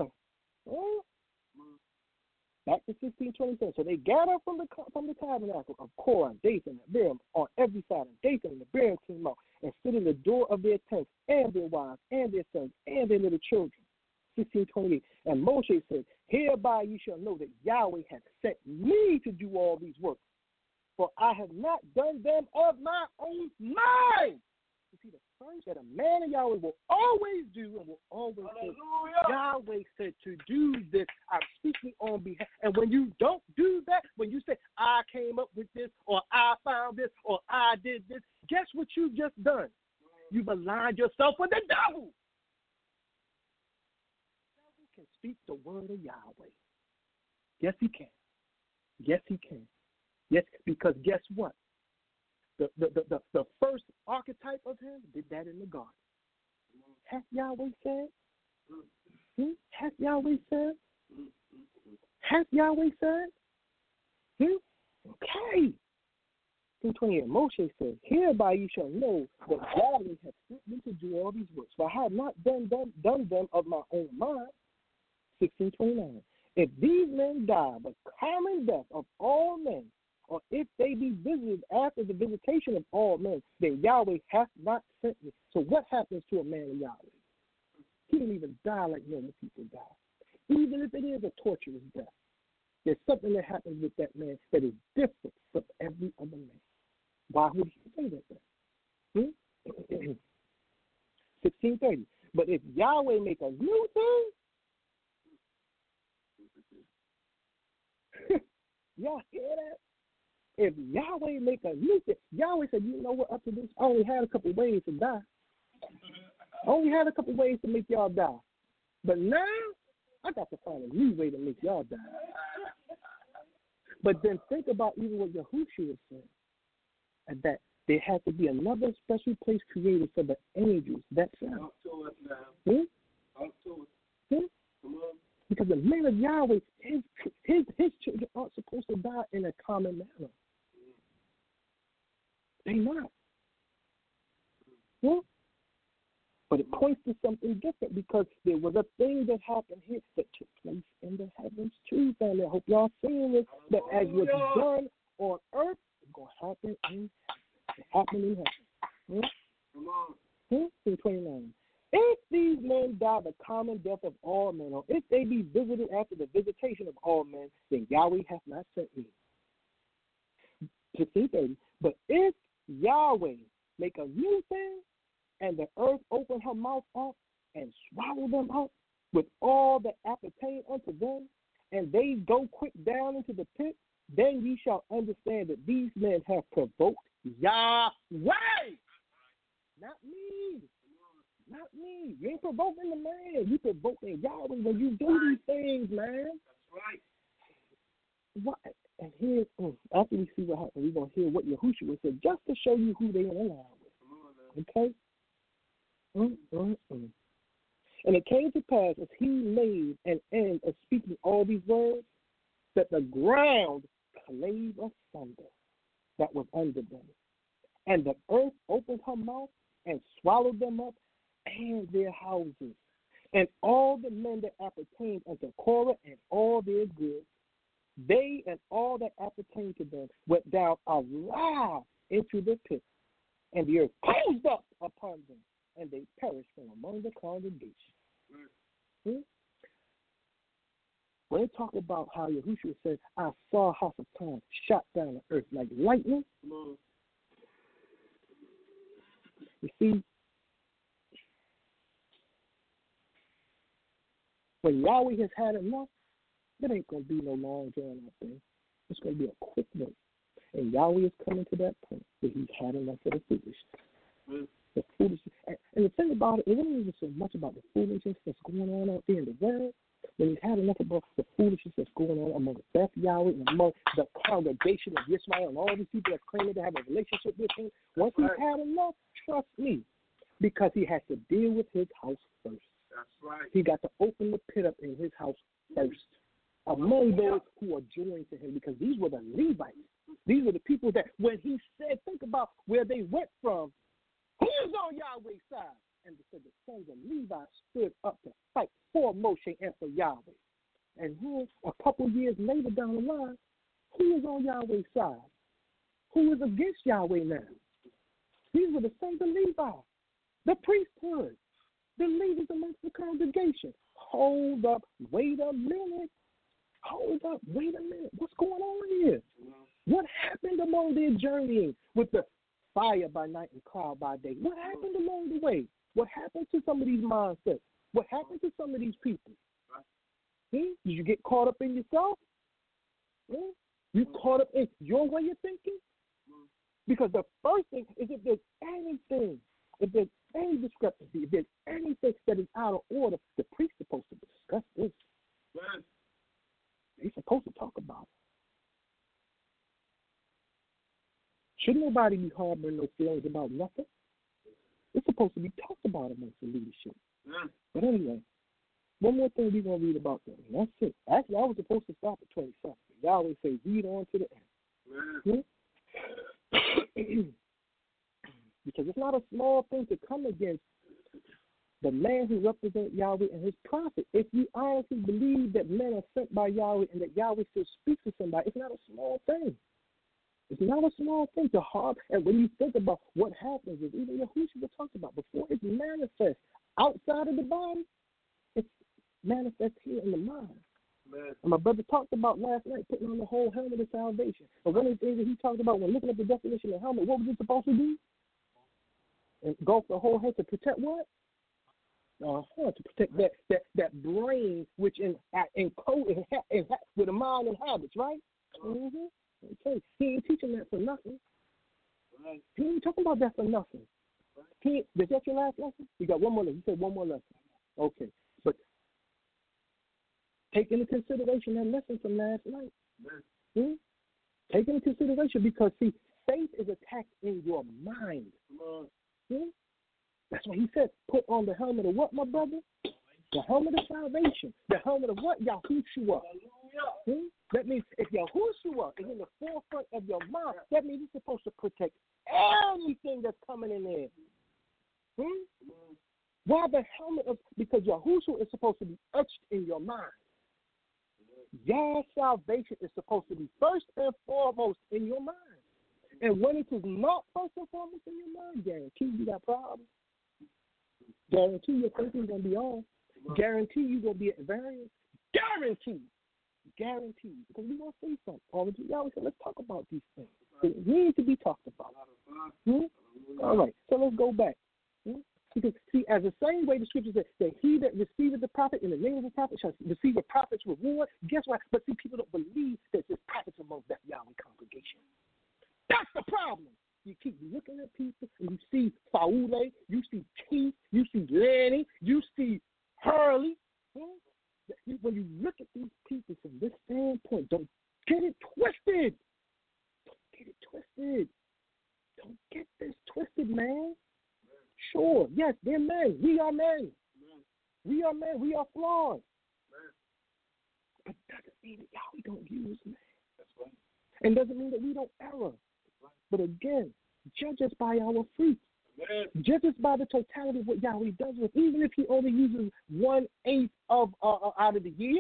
B: Back to 16:27. So they gathered from the tabernacle of Korah, Dathan, and Abiram on every side. And Dathan and Abiram came out and stood in the door of their tents, and their wives, and their sons, and their little children. 16:28. And Moshe said, Hereby you shall know that Yahweh hath sent me to do all these works, for I have not done them of my own mind. You see, the first that a man of Yahweh will always do and will always say, Yahweh said to do this. I'm speaking on behalf. And when you don't do that, when you say, I came up with this, or I found this, or I did this, guess what you just done? You've aligned yourself with the devil. Can speak the word of Yahweh. Yes, he can. Yes, he can. Yes, because guess what? The first archetype of him did that in the garden. Hath Yahweh said? Hath Yahweh said? Hath Yahweh said? Okay. 28. Moshe said, Hereby you shall know that Yahweh hath sent me to do all these works, for I have not done them of my own mind. 16:29. If these men die the common death of all men, or if they be visited after the visitation of all men, then Yahweh hath not sent me. So what happens to a man of Yahweh? He didn't even die like normal people die. Even if it is a torturous death, there's something that happens with that man that is different from every other man. Why would he say that then? 16:30. But if Yahweh make a new thing, y'all hear that? If Yahweh make a new thing, Yahweh said, you know what, up to this, I only had a couple ways to die. I only had a couple ways to make y'all die. But now, I got to find a new way to make y'all die. But then think about even what Yahushua said, and that there had to be another special place created for the angels. That's
C: Talk to us now. Talk to us. Come on.
B: Because the man of Yahweh, his children aren't supposed to die in a common manner. They're not. But But it points to something different because there was a thing that happened here that took place in the heavens too, family. I hope y'all seeing this, that as was done on earth, it's going to happen in heaven.
C: Come on.
B: 29. If these men die the common death of all men, or if they be visited after the visitation of all men, then Yahweh hath not sent me. 15:30. But if Yahweh make a new thing, and the earth open her mouth up and swallow them up with all that appertain unto them, and they go quick down into the pit, then ye shall understand that these men have provoked Yahweh. Not me. Not me. You ain't provoking the man. You provoking Yahweh when you do these things, man.
C: That's right.
B: What? And here, after we see what happens, we're going to hear what Yahushua said, just to show you who they are in line with. Okay? And it came to pass, as he made an end of speaking all these words, that the ground clave asunder that was under them. And the earth opened her mouth and swallowed them up and their houses. And all the men that appertained unto Korah and all their goods, they and all that appertained to them went down alive into the pit, and the earth closed up upon them, and they perished from among the congregation. When they talk about how Yahushua said, I saw Hasatan shot down the earth like lightning, you see, when Yahweh has had enough, there ain't going to be no long drawn out thing. It's going to be a quick one. And Yahweh is coming to that point that he's had enough of the foolishness. The foolishness. And the thing about it isn't even so much about the foolishness that's going on out there in the world. When he's had enough about the foolishness that's going on among the Beth Yahweh and among the congregation of Israel and all these people that claim to have a relationship with him, once he's had enough, trust me, because he has to deal with his house first.
C: That's right.
B: He got to open the pit up in his house first among those who are joined to him, because these were the Levites. These were the people that when he said, think about where they went from, who is on Yahweh's side? And so the sons of Levi stood up to fight for Moshe and for Yahweh. And here, a couple years later down the line, who is on Yahweh's side? Who is against Yahweh now? These were the sons of Levi, the priesthood, the leaders amongst the congregation. Hold up, wait a minute. Hold up, wait a minute. What's going on here? What happened among their journeying with the fire by night and cloud by day? What happened along the way? What happened to some of these mindsets? What happened to some of these people? Did you get caught up in yourself? You caught up in your way of thinking? Because the first thing is, if there's anything, if there's any discrepancy, if there's anything that is out of order, the priest's supposed to discuss this. They're supposed to talk about it. Shouldn't nobody be harboring no feelings about nothing? It's supposed to be talked about amongst the leadership. But anyway, one more thing we're going to read about them. And that's it. Actually, I was supposed to stop at 27. Yahweh says, read on to the end. Because it's not a small thing to come against the man who represents Yahweh and his prophet. If you honestly believe that men are sent by Yahweh and that Yahweh still speaks to somebody, it's not a small thing. It's not a small thing to harm. And when you think about what happens, is even Yahushua talked about, before it manifests outside of the body, it's manifest here in the mind. And my brother talked about last night putting on the whole helmet of salvation. And one of the things that he talked about when looking at the definition of helmet, what was it supposed to do? Engulf the whole head to protect what? To protect that brain, which encode with the mind and habits, right? Okay. He ain't teaching that for nothing. He ain't talking about that for nothing. Is that your last lesson? You got one more lesson. You said one more lesson. Okay. But take into consideration that lesson from last night. Take into consideration, because, see, faith is attacked in your mind. That's why he said, put on the helmet of what, my brother? The helmet of salvation. The helmet of what? Yahushua. That means if Yahushua is in the forefront of your mind, that means it's supposed to protect anything that's coming in there. Why the helmet of? Because Yahushua is supposed to be etched in your mind. Your salvation is supposed to be first and foremost in your mind. And when it is not first and foremost in your mind, guarantee you got problems. Guarantee your thinking is going to be off. Guarantee you're going to be at variance. Guarantee. Because we're going to say something. Y'all said, let's talk about these things. They need to be talked about. All right, so let's go back. Because, see, as the same way the scripture says that he that receiveth the prophet in the name of the prophet shall receive a prophet's reward, guess what? But see, people don't believe that there's prophets among that Yahweh congregation. That's the problem. You keep looking at people and you see Faule, you see Keith, you see Lanny, you see Hurley. When you look at these people from this standpoint, don't get it twisted. Don't get this twisted, man. Sure, yes, they're men. We are men. We are men. We are flawed. But doesn't mean that Yahweh don't use men. That's right. And doesn't mean that we don't err. But again, judge us by our fruit. Judge us by the totality of what Yahweh does with, even if he only uses 1/8 of out of the year.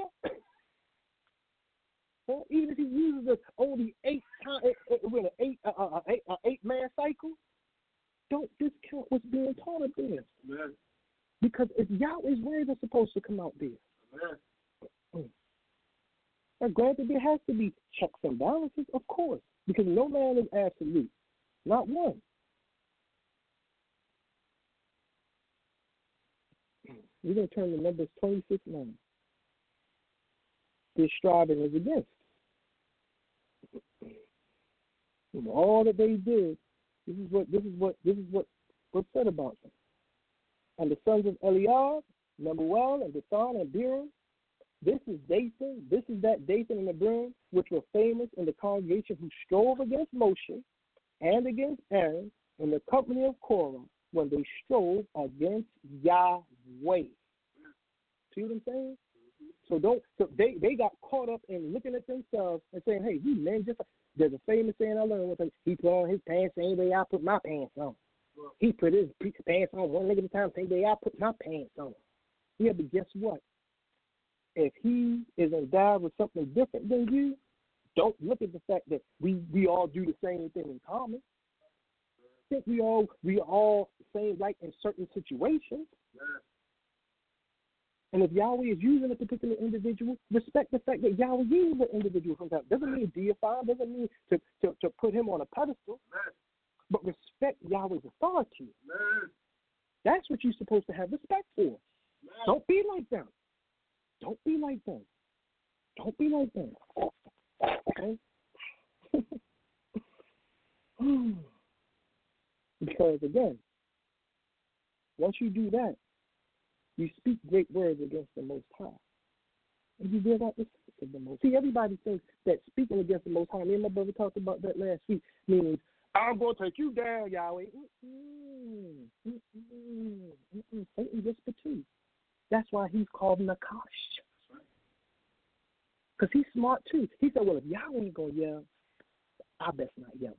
B: Even if he uses us only 8 times with an 8-man cycle, don't discount what's being taught up there. Amen. Because it's Yahweh's word that's supposed to come out there. Amen. Now, granted, there has to be checks and balances, of course, because no man is absolute. Not one. We're going to turn to Numbers 26:9. This striving is against. And all that they did, this is what was said about them. And the sons of Eliab, Nemuel, and Dathan, and Abiram. This is Dathan. This is that Dathan and Abiram, which were famous in the congregation who strove against Moshe and against Aaron in the company of Korah when they strove against Yahweh. See what I'm saying? So they got caught up in looking at themselves and saying, hey, we men just there's a famous saying I learned one time. He put on his pants the same way I put my pants on. He put his pants on one leg at a time, same way I put my pants on. Yeah, but guess what? If he is endowed with something different than you, don't look at the fact that we all do the same thing in common. I think we all the same like in certain situations. And if Yahweh is using a particular individual, respect the fact that Yahweh uses an individual sometimes. Doesn't mean deify, doesn't mean to put him on a pedestal, but respect Yahweh's authority. That's what you're supposed to have respect for. Don't be like them. Don't be like them. Don't be like them. Okay? Because, again, once you do that, you speak great words against the Most High. And you bear out the sins of the Most High. See, everybody thinks that speaking against the Most High, me and my brother talked about that last week, means, I'm going to take you down, Yahweh. Satan just for two. That's why he's called Nakash. Because he's smart, too. He said, well, if Yahweh ain't going to yell, I best not yell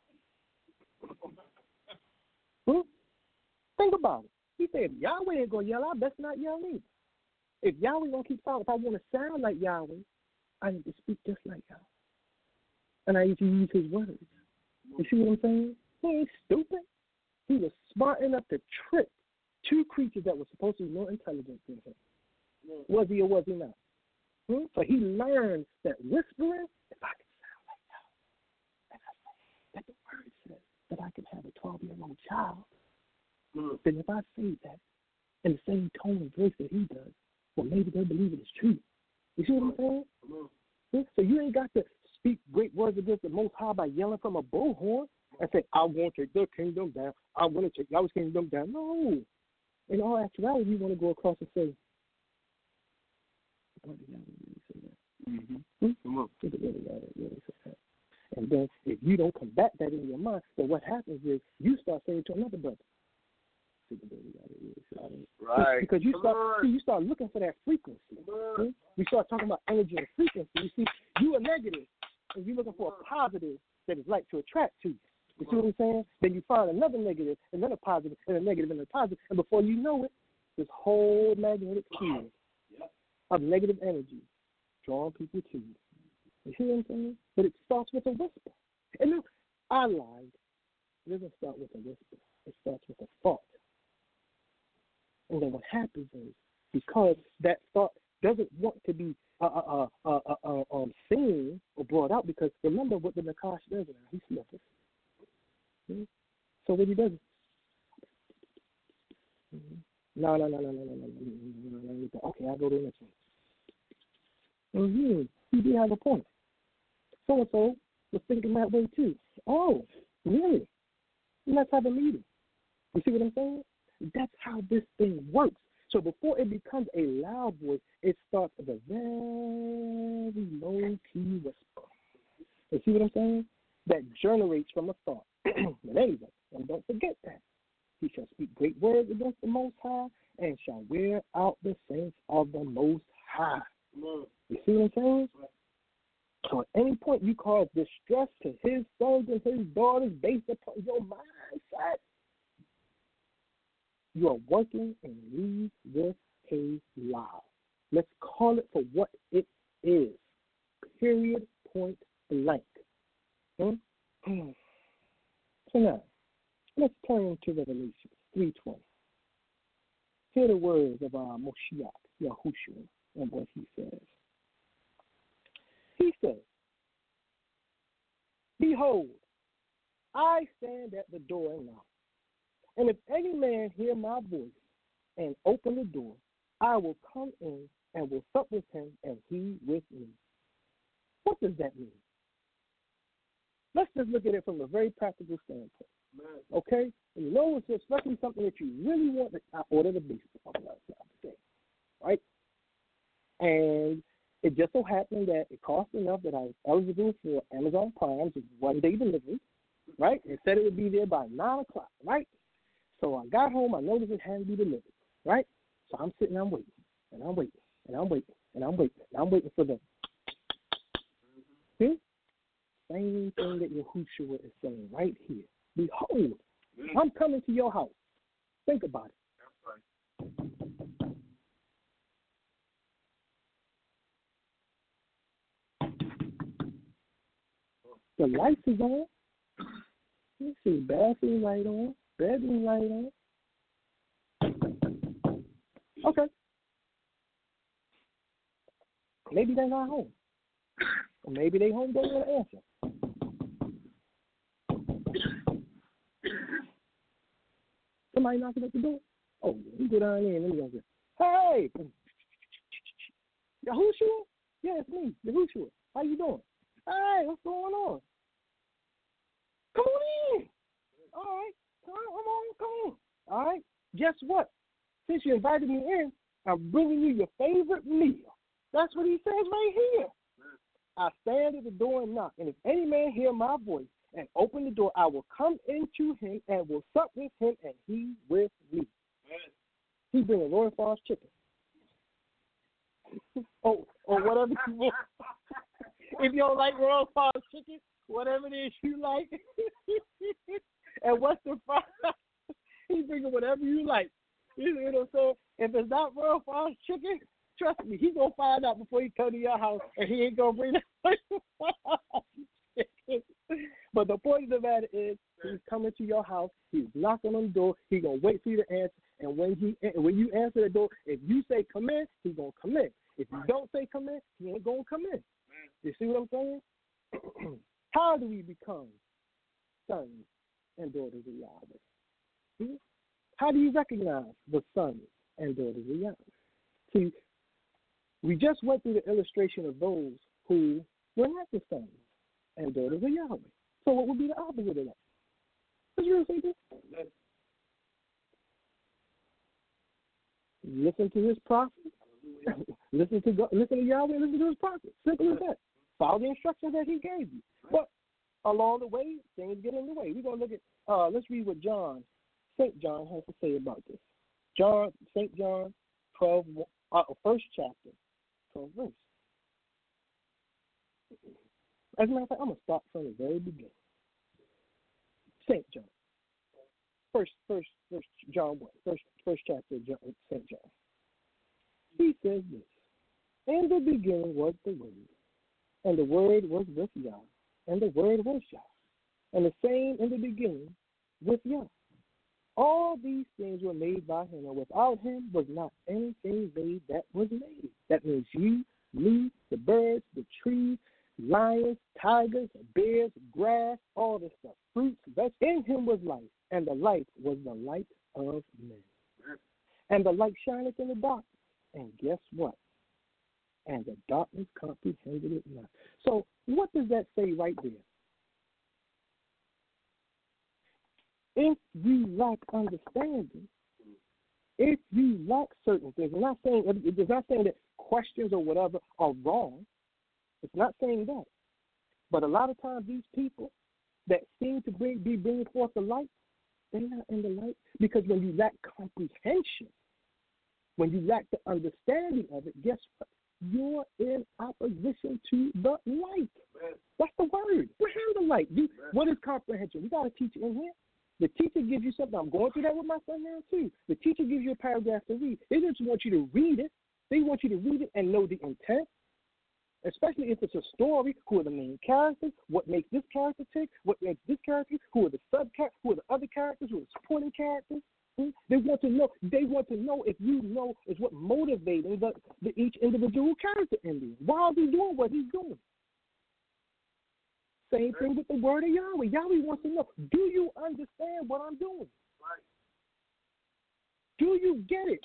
B: neither. Think about it. He said, if Yahweh ain't going to yell, I best not yell either. If Yahweh going to keep silent, if I want to sound like Yahweh, I need to speak just like Yahweh. And I need to use his words. You see what I'm saying? He ain't stupid. He was smart enough to trick two creatures that were supposed to be more intelligent than him. Was he or was he not? So he learned that whispering, if I can sound like Yahweh, that the word says that I can have a 12-year-old child, then if I say that in the same tone of voice that he does, well, maybe they'll believe it is true. You see what I'm saying? So you ain't got to speak great words against the Most High by yelling from a bullhorn and say, I'm going to take their kingdom down. I'm going to take Yahweh's kingdom down. No. In all actuality, you want to go across and say, what did Yahweh really say that? What did Yahweh really say that? And then if you don't combat that in your mind, then what happens is you start saying to another brother, right? Because you start looking for that frequency. You start talking about energy and frequency. You see, you are negative, and you're looking for a positive that is like to attract to you. You see what I'm saying? Then you find another negative, and then a positive, and a negative, and a positive, and before you know it, this whole magnetic field of negative energy drawing people to you. You see what I'm saying? But it starts with a whisper. And then I lied. It doesn't start with a whisper. It starts with a thought. And then what happens is, because that thought doesn't want to be seen or brought out, because remember what the Nakash does now. He sniffles. Mm-hmm. So what he does is, no. Okay, I'll go to the next one. He did have a point. So-and-so was thinking that way too. Oh, really? Let's have a meeting. You see what I'm saying? That's how this thing works. So before it becomes a loud voice, it starts with a very low-key whisper. You see what I'm saying? That generates from a thought. But anyway, and don't forget that. He shall speak great words against the Most High and shall wear out the saints of the Most High. You see what I'm saying? So at any point you cause distress to his sons and his daughters based upon your mindset, you are working and lead with a lie. Let's call it for what it is. Period, point blank. So now, let's turn to Revelation 3:20. Hear the words of our Moshiach, Yahushua, and what he says. He says, behold, I stand at the door and knock. And if any man hear my voice and open the door, I will come in and will sup with him and he with me. What does that mean? Let's just look at it from a very practical standpoint. Okay? And you know, it's especially something that you really want to order the beast today, right? And it just so happened that it cost enough that I was eligible for Amazon Prime's one-day delivery, right? It said it would be there by 9 o'clock, right? So I got home, I noticed it hadn't been delivered, right? So I'm sitting, I'm waiting, and I'm waiting, and I'm waiting, and I'm waiting, and I'm waiting for the same thing that Yahushua is saying right here. Behold, I'm coming to your house. Think about it. The lights is on. Let me see, bathroom light on, bedroom light on. Okay. Maybe they're not home. Or maybe they home, don't want to answer. Somebody knocking at the door. Oh, you go down there and let me go. Hey! Yahushua? Yeah, it's me, Yahushua. How you doing? Hey, what's going on? Come on in. All right. Come on. All right. Guess what? Since you invited me in, I'm bringing you your favorite meal. That's what he says right here. I stand at the door and knock, and if any man hear my voice and open the door, I will come into him and will sup with him and he with me. He bringing Royal Farms chicken. Or whatever you want. If you don't like Royal Farms chicken, whatever it is you like. And what's the fries? He's bringing whatever you like. You know what I'm saying? If it's not Royal Farms chicken, trust me, he's going to find out before he come to your house, and he ain't going to bring that chicken. But the point of the matter is, he's coming to your house, he's knocking on the door, he's going to wait for you to answer, and when you answer the door, if you say come in, he's going to come in. If you don't say come in, he ain't going to come in. You see what I'm saying? How do we become sons and daughters of Yahweh? See? How do you recognize the sons and daughters of Yahweh? See, we just went through the illustration of those who were not the sons and daughters of Yahweh. So what would be the opposite of that? It's real simple. Listen to his prophet. Listen to God, listen to Yahweh, listen to his prophet. Simple as that. Follow the instructions that he gave you. But along the way, things get in the way. We're going to look at, let's read what St. John has to say about this. St. John 12, first chapter, 12 verse. As a matter of fact, I'm going to start from the very beginning. St. John. First John 1, first chapter of St. John. He says this: in the beginning was the Word, and the Word was with Yah, and the Word was Yah, and the same in the beginning with Yah. All these things were made by him, and without him was not anything made that was made. That means you, me, the birds, the trees, lions, tigers, bears, grass, all this stuff, fruits, vegetables. In him was life, and the life was the light of men. And the light shineth in the darkness, and guess what? And the darkness comprehended it not. So what does that say right there? If you lack understanding, if you lack certain things, it's not saying that questions or whatever are wrong. It's not saying that. But a lot of times these people that seem to be bringing forth the light, they're not in the light. Because when you lack comprehension, when you lack the understanding of it, guess what? You're in opposition to the light. That's the word. We're in the light. What is comprehension? We got a teacher in here. The teacher gives you something. I'm going through that with my son now, too. The teacher gives you a paragraph to read. They just want you to read it. They want you to read it and know the intent, especially if it's a story. Who are the main characters? What makes this character tick? What makes this character? Who are the sub-characters? Who are the other characters? Who are the supporting characters? They want to know. They want to know if you know is what motivating the each individual character in there. Why is he doing what he's doing? Same thing with the word of Yahweh. Yahweh wants to know, do you understand what I'm doing? Right. Do you get it?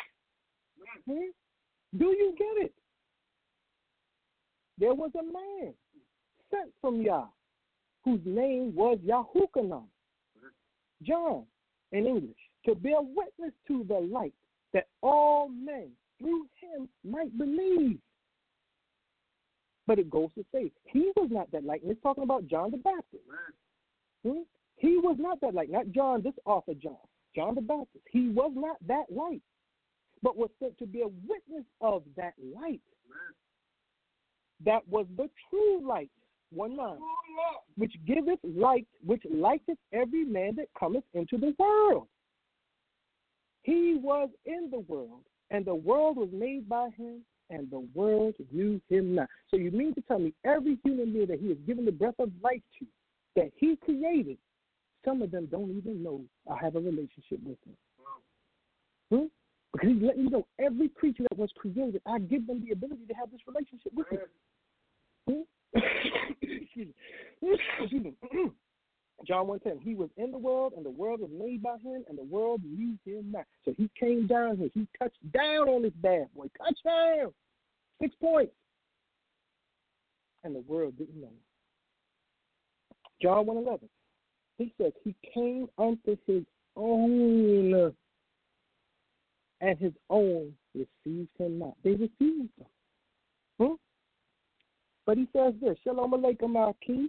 B: Do you get it? There was a man sent from Yah whose name was Yahuchanan, John in English, to bear witness to the light that all men through him might believe. But it goes to say, he was not that light. And it's talking about John the Baptist. He was not that light. Not John, this author John. John the Baptist. He was not that light, but was sent to be a witness of that light. That was the true light. 1:9. Which giveth light, which lighteth every man that cometh into the world. He was in the world, and the world was made by him, and the world knew him not. So you mean to tell me every human being that he has given the breath of life to, that he created, some of them don't even know or have a relationship with him? Because he's letting you know every creature that was created, I give them the ability to have this relationship with him. Excuse me. John 1:10, he was in the world, and the world was made by him, and the world knew him not. So he came down here. He touched down on this bad boy. Touchdown. 6 points. And the world didn't know him. John 1:11, he says he came unto his own, and his own received him not. They refused him. But he says this, Shalom Aleichem Malki,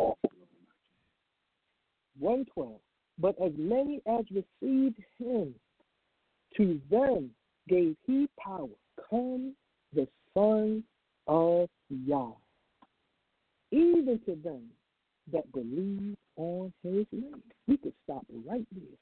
B: 1:12. But as many as received him, to them gave he power, come the sons of Yah, even to them that believe on his name. We could stop right there.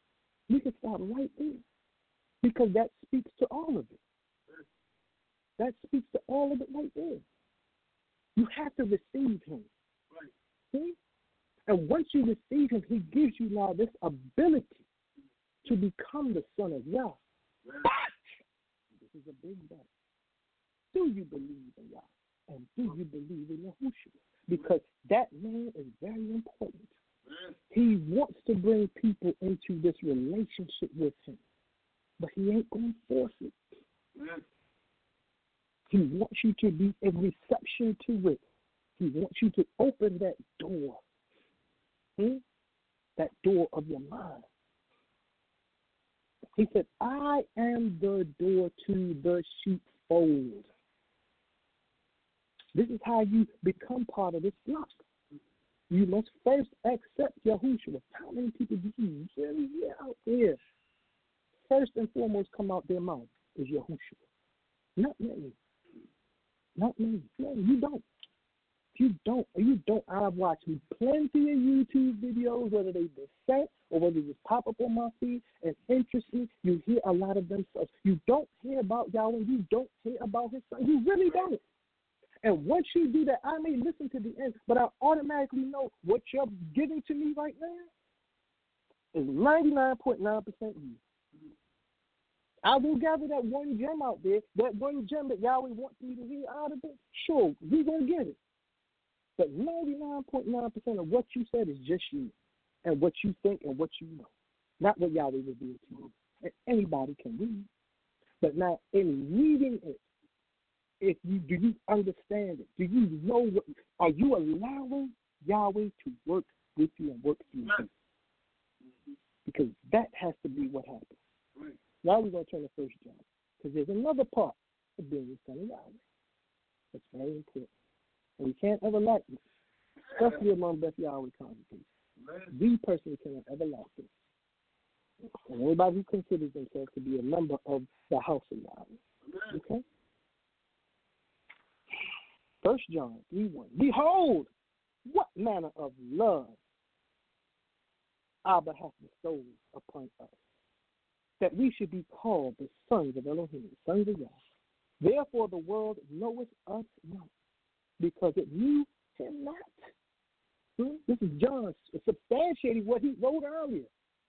B: Because that speaks to all of it. That speaks to all of it right there. You have to receive him. Right. See? And once you receive him, he gives you now this ability to become the son of Yah. Right. But, this is a big but. Do you believe in Yah? And do you believe in Yahushua? Because that man is very important. Right. He wants to bring people into this relationship with him. But he ain't going to force it. Right. He wants you to be in reception to it. He wants you to open that door. That door of your mind. He said, I am the door to the sheepfold. This is how you become part of this flock. You must first accept Yahushua. How many people do you really hear out there? First and foremost come out their mouth is Yahushua. Not many. Not many. No, you don't. You don't. I've watched plenty of YouTube videos, whether they've been sent or whether it just pop up on my feed and interest me, you hear a lot of them stuff. You don't hear about Yahweh. You don't hear about his son. You really don't. And once you do that, I may listen to the end, but I automatically know what you're giving to me right now is 99.9% you. I will gather that one gem out there, that one gem that Yahweh wants me to hear out of it. Sure, we're going to get it. But 99.9% of what you said is just you and what you think and what you know, not what Yahweh revealed to you. And anybody can read. But now, in reading it, do you understand it? Do you know what? Are you allowing Yahweh to work with you and work through you? Because that has to be what happens. Right. Now we're going to turn to 1 John, because there's another part of being the son of Yahweh. That's very important. And we can't ever lack this, especially among Beth Yahweh congregations. We personally cannot ever lack this. And anybody who considers themselves to be a member of the house of Yahweh. Okay? 1 John 3:1. Behold, what manner of love Abba hath bestowed upon us, that we should be called the sons of Elohim, sons of Yahweh. Therefore the world knoweth us not, because it knew him not. This is John substantiating what he wrote earlier.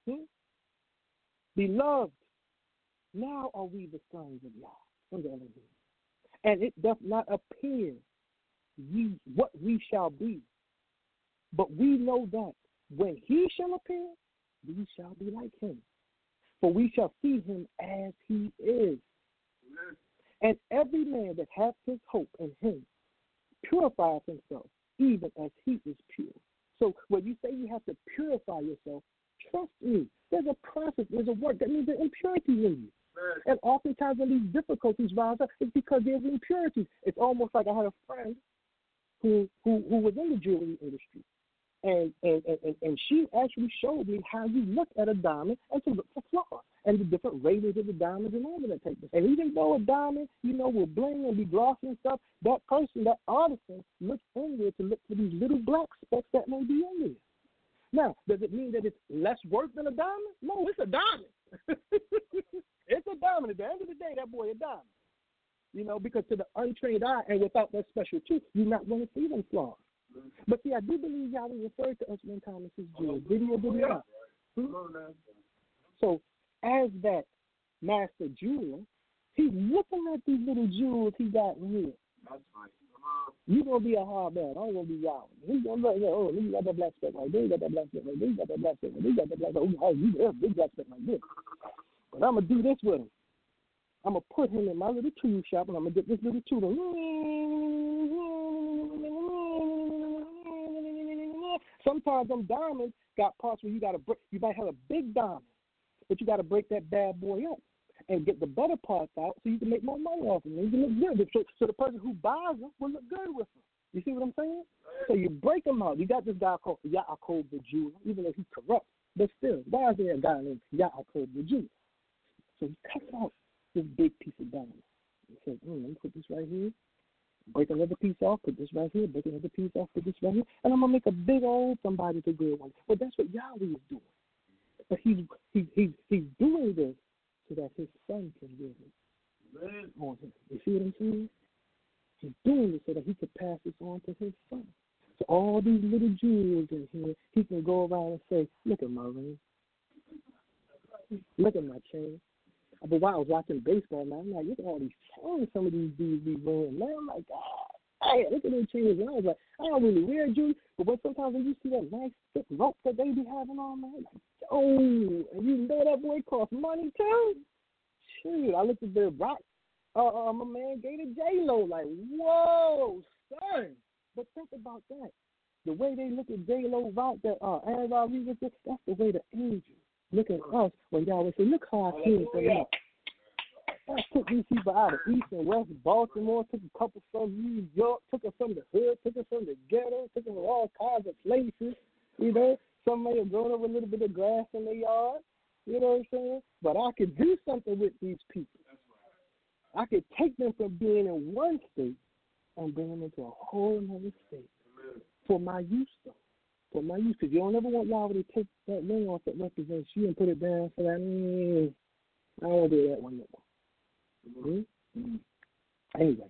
B: Beloved, now are we the sons of Yahweh, sons of Elohim. And it doth not appear what we shall be, but we know that when he shall appear, we shall be like him, for we shall see him as he is. Amen. And every man that hath his hope in him purifieth himself, even as he is pure. So when you say you have to purify yourself, trust me, there's a process, there's a work. That means there's impurities in you. Amen. And oftentimes when these difficulties rise up, it's because there's impurities. It's almost like I had a friend who was in the jewelry industry. And she actually showed me how you look at a diamond and to look for flaws and the different ratings of the diamonds and all of that type of stuff. And even though a diamond, will bling and be glossy and stuff, that person, that artisan, looks in there to look for these little black specks that may be in there. Now, does it mean that it's less worth than a diamond? No, it's a diamond. It's a diamond. At the end of the day, that boy a diamond. Because to the untrained eye and without that special tooth, you're not going to see them flaws. But see, I do believe Yahweh referred to us one time as his jewel. Did he or did he not? So, as that master jeweler, he's looking at these little jewels he got in here. That's right. You're going to be a hard man. I'm going to be Yahweh. He's going to look, you got that black speck right there, you got that black speck right there, you got that black speck right there, you got that black speck. Oh, you got a big black speck like this. But I'm going to do this with him. I'm going to put him in my little tool shop, and I'm going to get this little tool. Sometimes them diamonds got parts where you got to break. You might have a big diamond, but you got to break that bad boy up and get the better parts out so you can make more money off of them. You can look good. So the person who buys them will look good with them. You see what I'm saying? So you break them out. You got this guy called Yaakov the Jew, even though he's corrupt, but still, why is there a guy named Yaakov the Jew? So he cuts out this big piece of diamond. He says, let me put this right here. Break another piece off, put this right here, break another piece off, put this right here, and I'm going to make a big old somebody to good one. Well, that's what Yahweh is doing. But he's doing this so that his son can live it on him. You see what I'm saying? He's doing it so that he can pass this on to his son. So all these little jewels in here, he can go around and say, look at my ring. Look at my chain. But while I was watching baseball, man, I'm like, look at all these chains some of these dudes be wearing. Man, I'm like, God, hey, look at those chains. And I was like, I don't really wear jewelry, but sometimes when you see that nice thick rope that they be having on, man, like, oh, and you know that boy costs money too. Shoot, I looked at the rock. My man Gator J-Lo, like, whoa, son. But think about that. The way they look at J-Lo rock, that Aaron Rodriguez, that's the way the angels look at us when Yahweh say, look how I came from up. I took these people out of East and West Baltimore, took a couple from New York, took them from the hood, took them from the ghetto, took them from all kinds of places, Some may have grown up a little bit of grass in their yard, you know what I'm saying? But I could do something with these people. I could take them from being in one state and bring them into a whole other state for my use, though. for my use. Because you don't ever want Yahweh to take that ring off that represents you and put it down for that. I don't want to do that one no more. Mm-hmm. Anyway.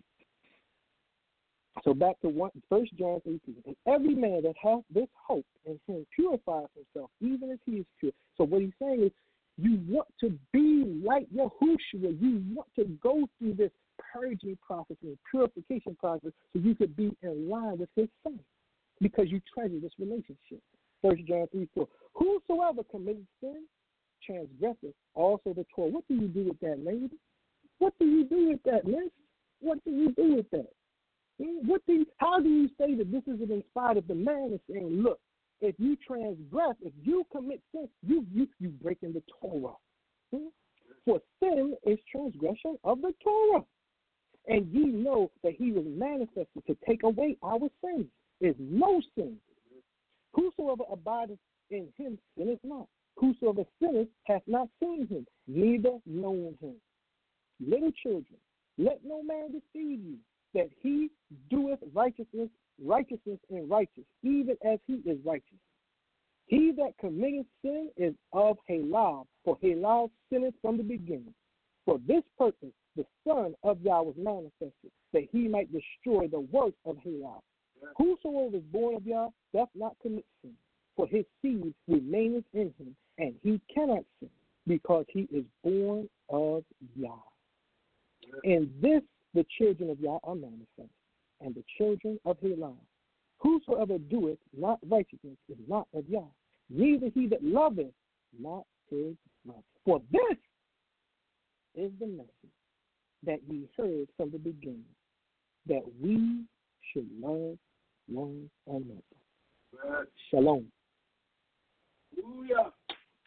B: So back to 1 John 3:2. And every man that hath this hope in him purifies himself, even as he is pure. So what he's saying is, you want to be like Yahushua. You want to go through this purging process and purification process so you could be in line with his son, because you treasure this relationship. 1 John 3:4. Whosoever commits sin transgresseth also the Torah. What do you do with that, lady? What do you do with that, miss? What do you do with that? How do you say that this is inspired of the man is saying, look, if you transgress, if you commit sin, you breaking the Torah. For sin is transgression of the Torah. And ye know that he was manifested to take away our sins. Is no sin. Whosoever abideth in him sinneth not. Whosoever sinneth hath not seen him, neither known him. Little children, let no man deceive you, that he doeth righteousness and righteous, even as he is righteous. He that committeth sin is of Halal, for Halal sinneth from the beginning. For this purpose the Son of Yah was manifested, that he might destroy the works of Halal. Whosoever is born of Yah doth not commit sin, for his seed remaineth in him, and he cannot sin, because he is born of Yah. In this the children of Yah are manifest, and the children of Halal. Whosoever doeth not righteousness is not of Yah, neither he that loveth not his brother. For this is the message that ye heard from the beginning, that we should love one another. Shalom.
C: Hallelujah.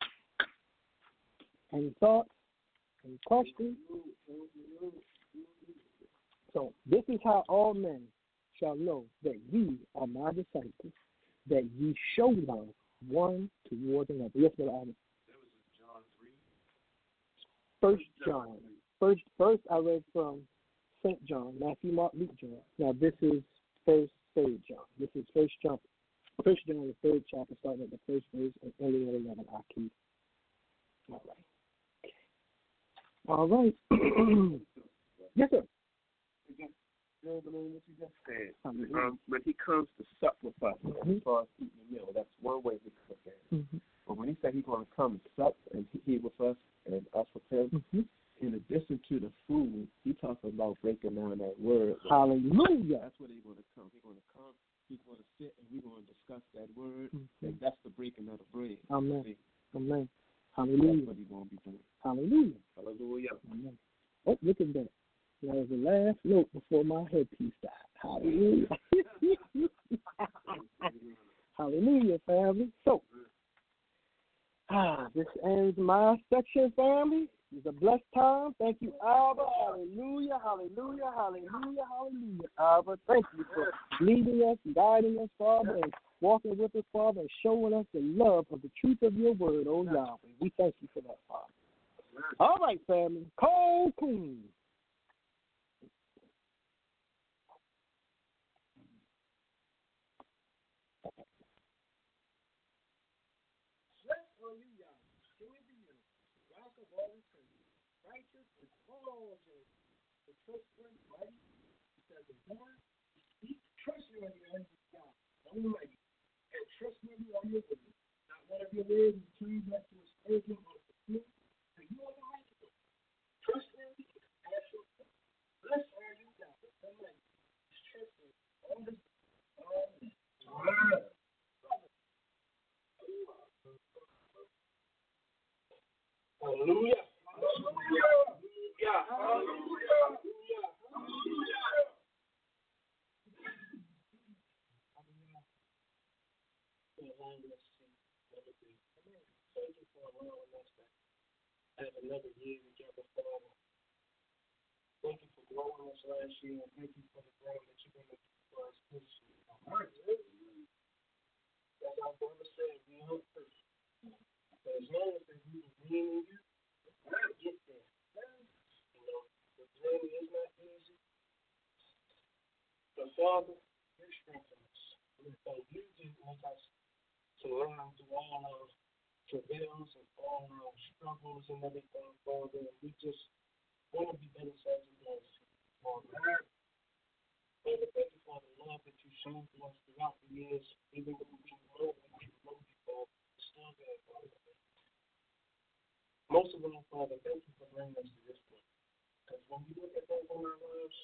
B: Any thoughts? Any questions? So this is how all men shall know that ye are my disciples, that ye show love one toward another. Yes, Brother Adam.
C: That was in John 3.
B: First John. First I read from St. John, Matthew, Mark, Luke, John. Now this is third John. This is First John, the 3rd chapter, starting at the first verse and ending at 11. I keep. All right. Yes, sir.
C: What you just said. When he comes to sup with us, as far as eating the meal, that's one way we look at it. But when he said he's going to come and sup and he with us and us with him, in addition to the food, he talks about breaking down that word.
B: Hallelujah.
C: That's what he's going to come. He's going to come. He's going to sit and we're going to discuss that word. And that's the breaking of the bread.
B: Amen.
C: See?
B: Amen. Hallelujah.
C: That's what he's going to be doing.
B: Hallelujah.
C: Hallelujah.
B: Amen. Oh, look at that. That was the last note before my headpiece died. Hallelujah. Hallelujah, family. So, this ends my section, family. It's a blessed time. Thank you, Abba. Hallelujah, hallelujah, hallelujah, hallelujah. Abba, thank you for leading us, guiding us, Father, and walking with us, Father, and showing us the love of the truth of your word, oh Yahweh. We thank you for that, Father. All right, family. Cold Queen. Righteous is all the trustworthy, mighty, because the Lord speaks trustworthy unto God, almighty, and trustworthy are your words. Not one of your words is turned back to a spurgeon or to truth, for you are the righteous one. Trustworthy is actual truth. Blessed are you, God, almighty, is trustworthy, all this, all this. Hallelujah. Hallelujah. Hallelujah. Thank you for allowing us to have another year together, Father. Thank you for growing us last year, and thank you for the growth that you're going to do for us this year. As our brother said, we hope for as long as we believe in you, we'll get there. You know, the journey is not easy. But Father, you're strengthening us. And if you do make us
C: to learn through all our travails and all our struggles and everything, Father. And we just want to be better selves and better, Father. Father, thank you for the love that you shown to us throughout the years, even when we didn't know you, Father. Still there, Father. Most of all, Father, thank you for bringing us to this point. Because when we look at things in our lives,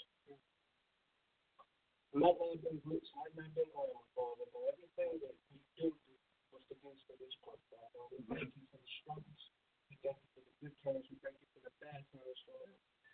C: it might not have been glitz, might not have been armor, Father, but everything that we do was to get us to this point, Father. We thank you for the struggles. We thank you for the good times. We thank you for the bad times, Father.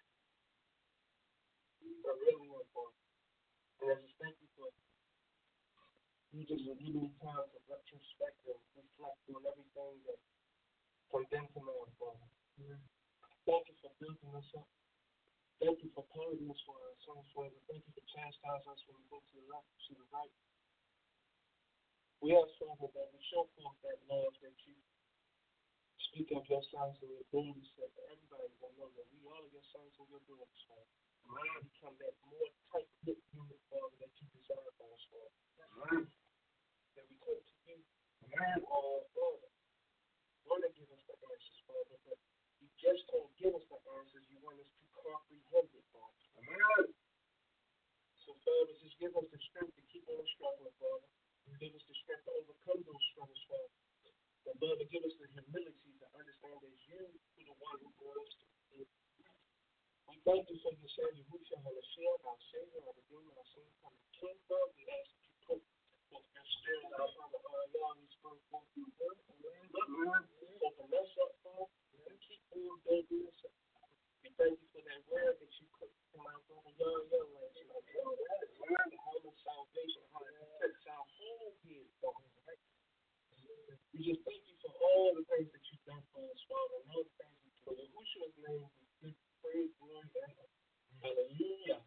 C: I really want, Father. And I just thank you for you just giving me time to retrospect and reflect on everything that from then to now, Father. Thank you for building us up. Thank you for pardoning us for our sins, Father. Thank you for chastising us when we go to the left, to the right. We ask, Father, that we show forth that love that you speak of your sons and your daughters, that everybody will know that we all are your sons and your daughters, Father. And become that more tight-knit unit, Father, that you desire for us, Father. That we come to you, Father, want to give us the answers, Father, but you just don't give us the answers. You want us to comprehend it, Father. Amen. So, Father, just give us the strength to keep on struggling, Father. Give us the strength to overcome those struggles, Father. And, Father, give us the humility to understand that you are the one who brought us to it. We thank you for your Son, Yahushua HaMashiach, our Savior, our Redeemer, our Son, our King, God. We ask that you put both your Spirit, our Father, our Lord, and Spirit, forth your word. Amen. Open us up, Father, and keep on building us up. We thank you for that word that you put in our Father, young last night. The helmet of salvation, how it protects our whole being, Father. We just thank you for all the things that you've done for us, Father, and all the things you do. In Yahushua's name, we give praise, glory, and honor. Hallelujah.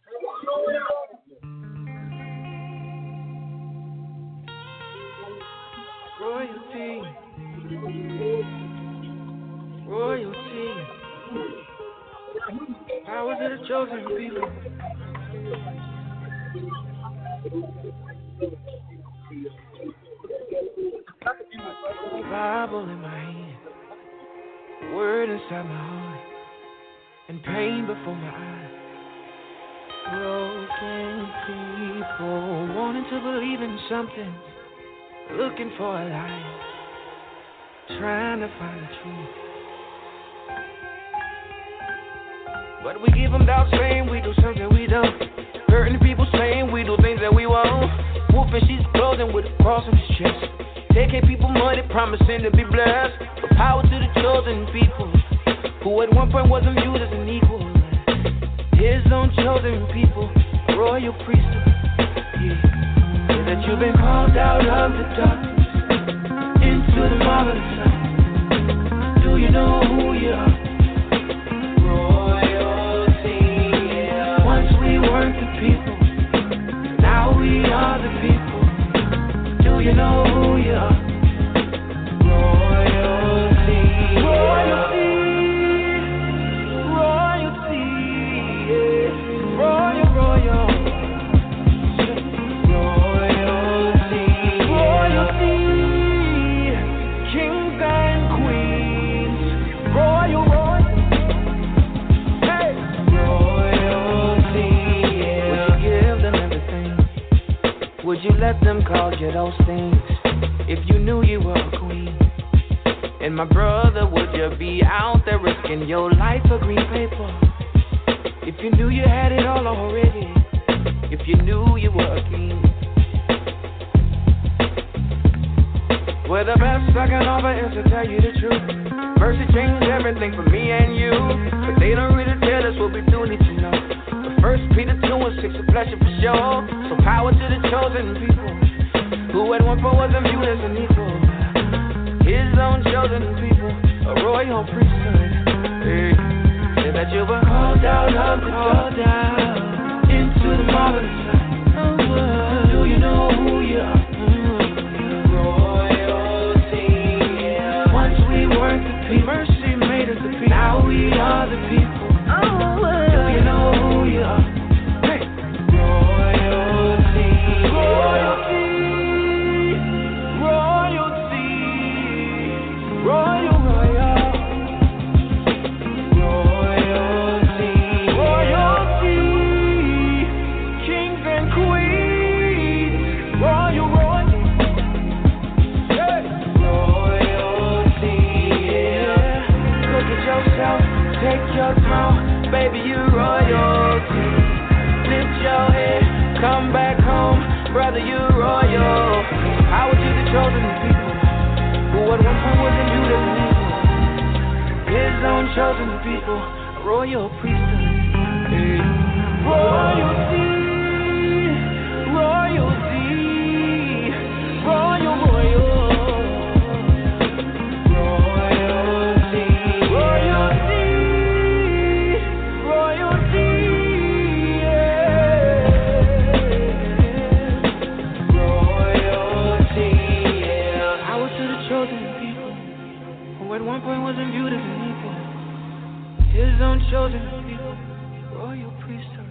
D: Royalty. Power to the chosen people. Bible in my hand, word inside my heart, and pain before my eyes. Broken people wanting to believe in something, looking for a light, trying to find the truth. But we give them doubt, saying we do something we don't. Hurting people, saying we do things that we won't. Wolfing she's clothing with a cross on his chest. Taking people money, promising to be blessed. But power to the chosen people, who at one point wasn't viewed as an equal. His own chosen people, royal priesthood. Yeah. Say that you've been called out of the darkness into the marvelous light. Do you know who you are? Royalty. Yeah. Once we weren't the people, now we are the people. Do you know who you are? Royalty. Royalty. Royalty. Yeah. Royal, royal. Royalty. Royalty. Kings and queens. Royal, royal. Hey. Royalty. Yeah. Would you give them everything? Would you let them call you those things? If you knew you were a queen. And my brother, would you be out there risking your life for green paper? If you knew you had it all already. If you knew you were a king. Well, the best I can offer is to tell you the truth. Mercy changed everything for me and you. But they don't really tell us what we do need to know. But 1 Peter 2 and 6 a pleasure for sure. So power to the chosen people, who at one point wasn't viewed as an equal. His own chosen people, a royal priesthood. Hey. Say that you were called out of the dark into the marvelous light. Do you know who you are? Royalty. Yeah. Once we weren't the people, mercy made us the people. Now we are the people. Do you know who you are? Hey. Royalty. Royalty. Royalty. royal throne, baby, you royalty. Lift your head, come back home, brother, you royal. Power to the chosen people, who at one point was imbued as an equal. His own chosen people, a royal priesthood. Hey. Royalty, royalty, royal, royal. At one point wasn't viewed as an equal. His own chosen people, royal priesthood.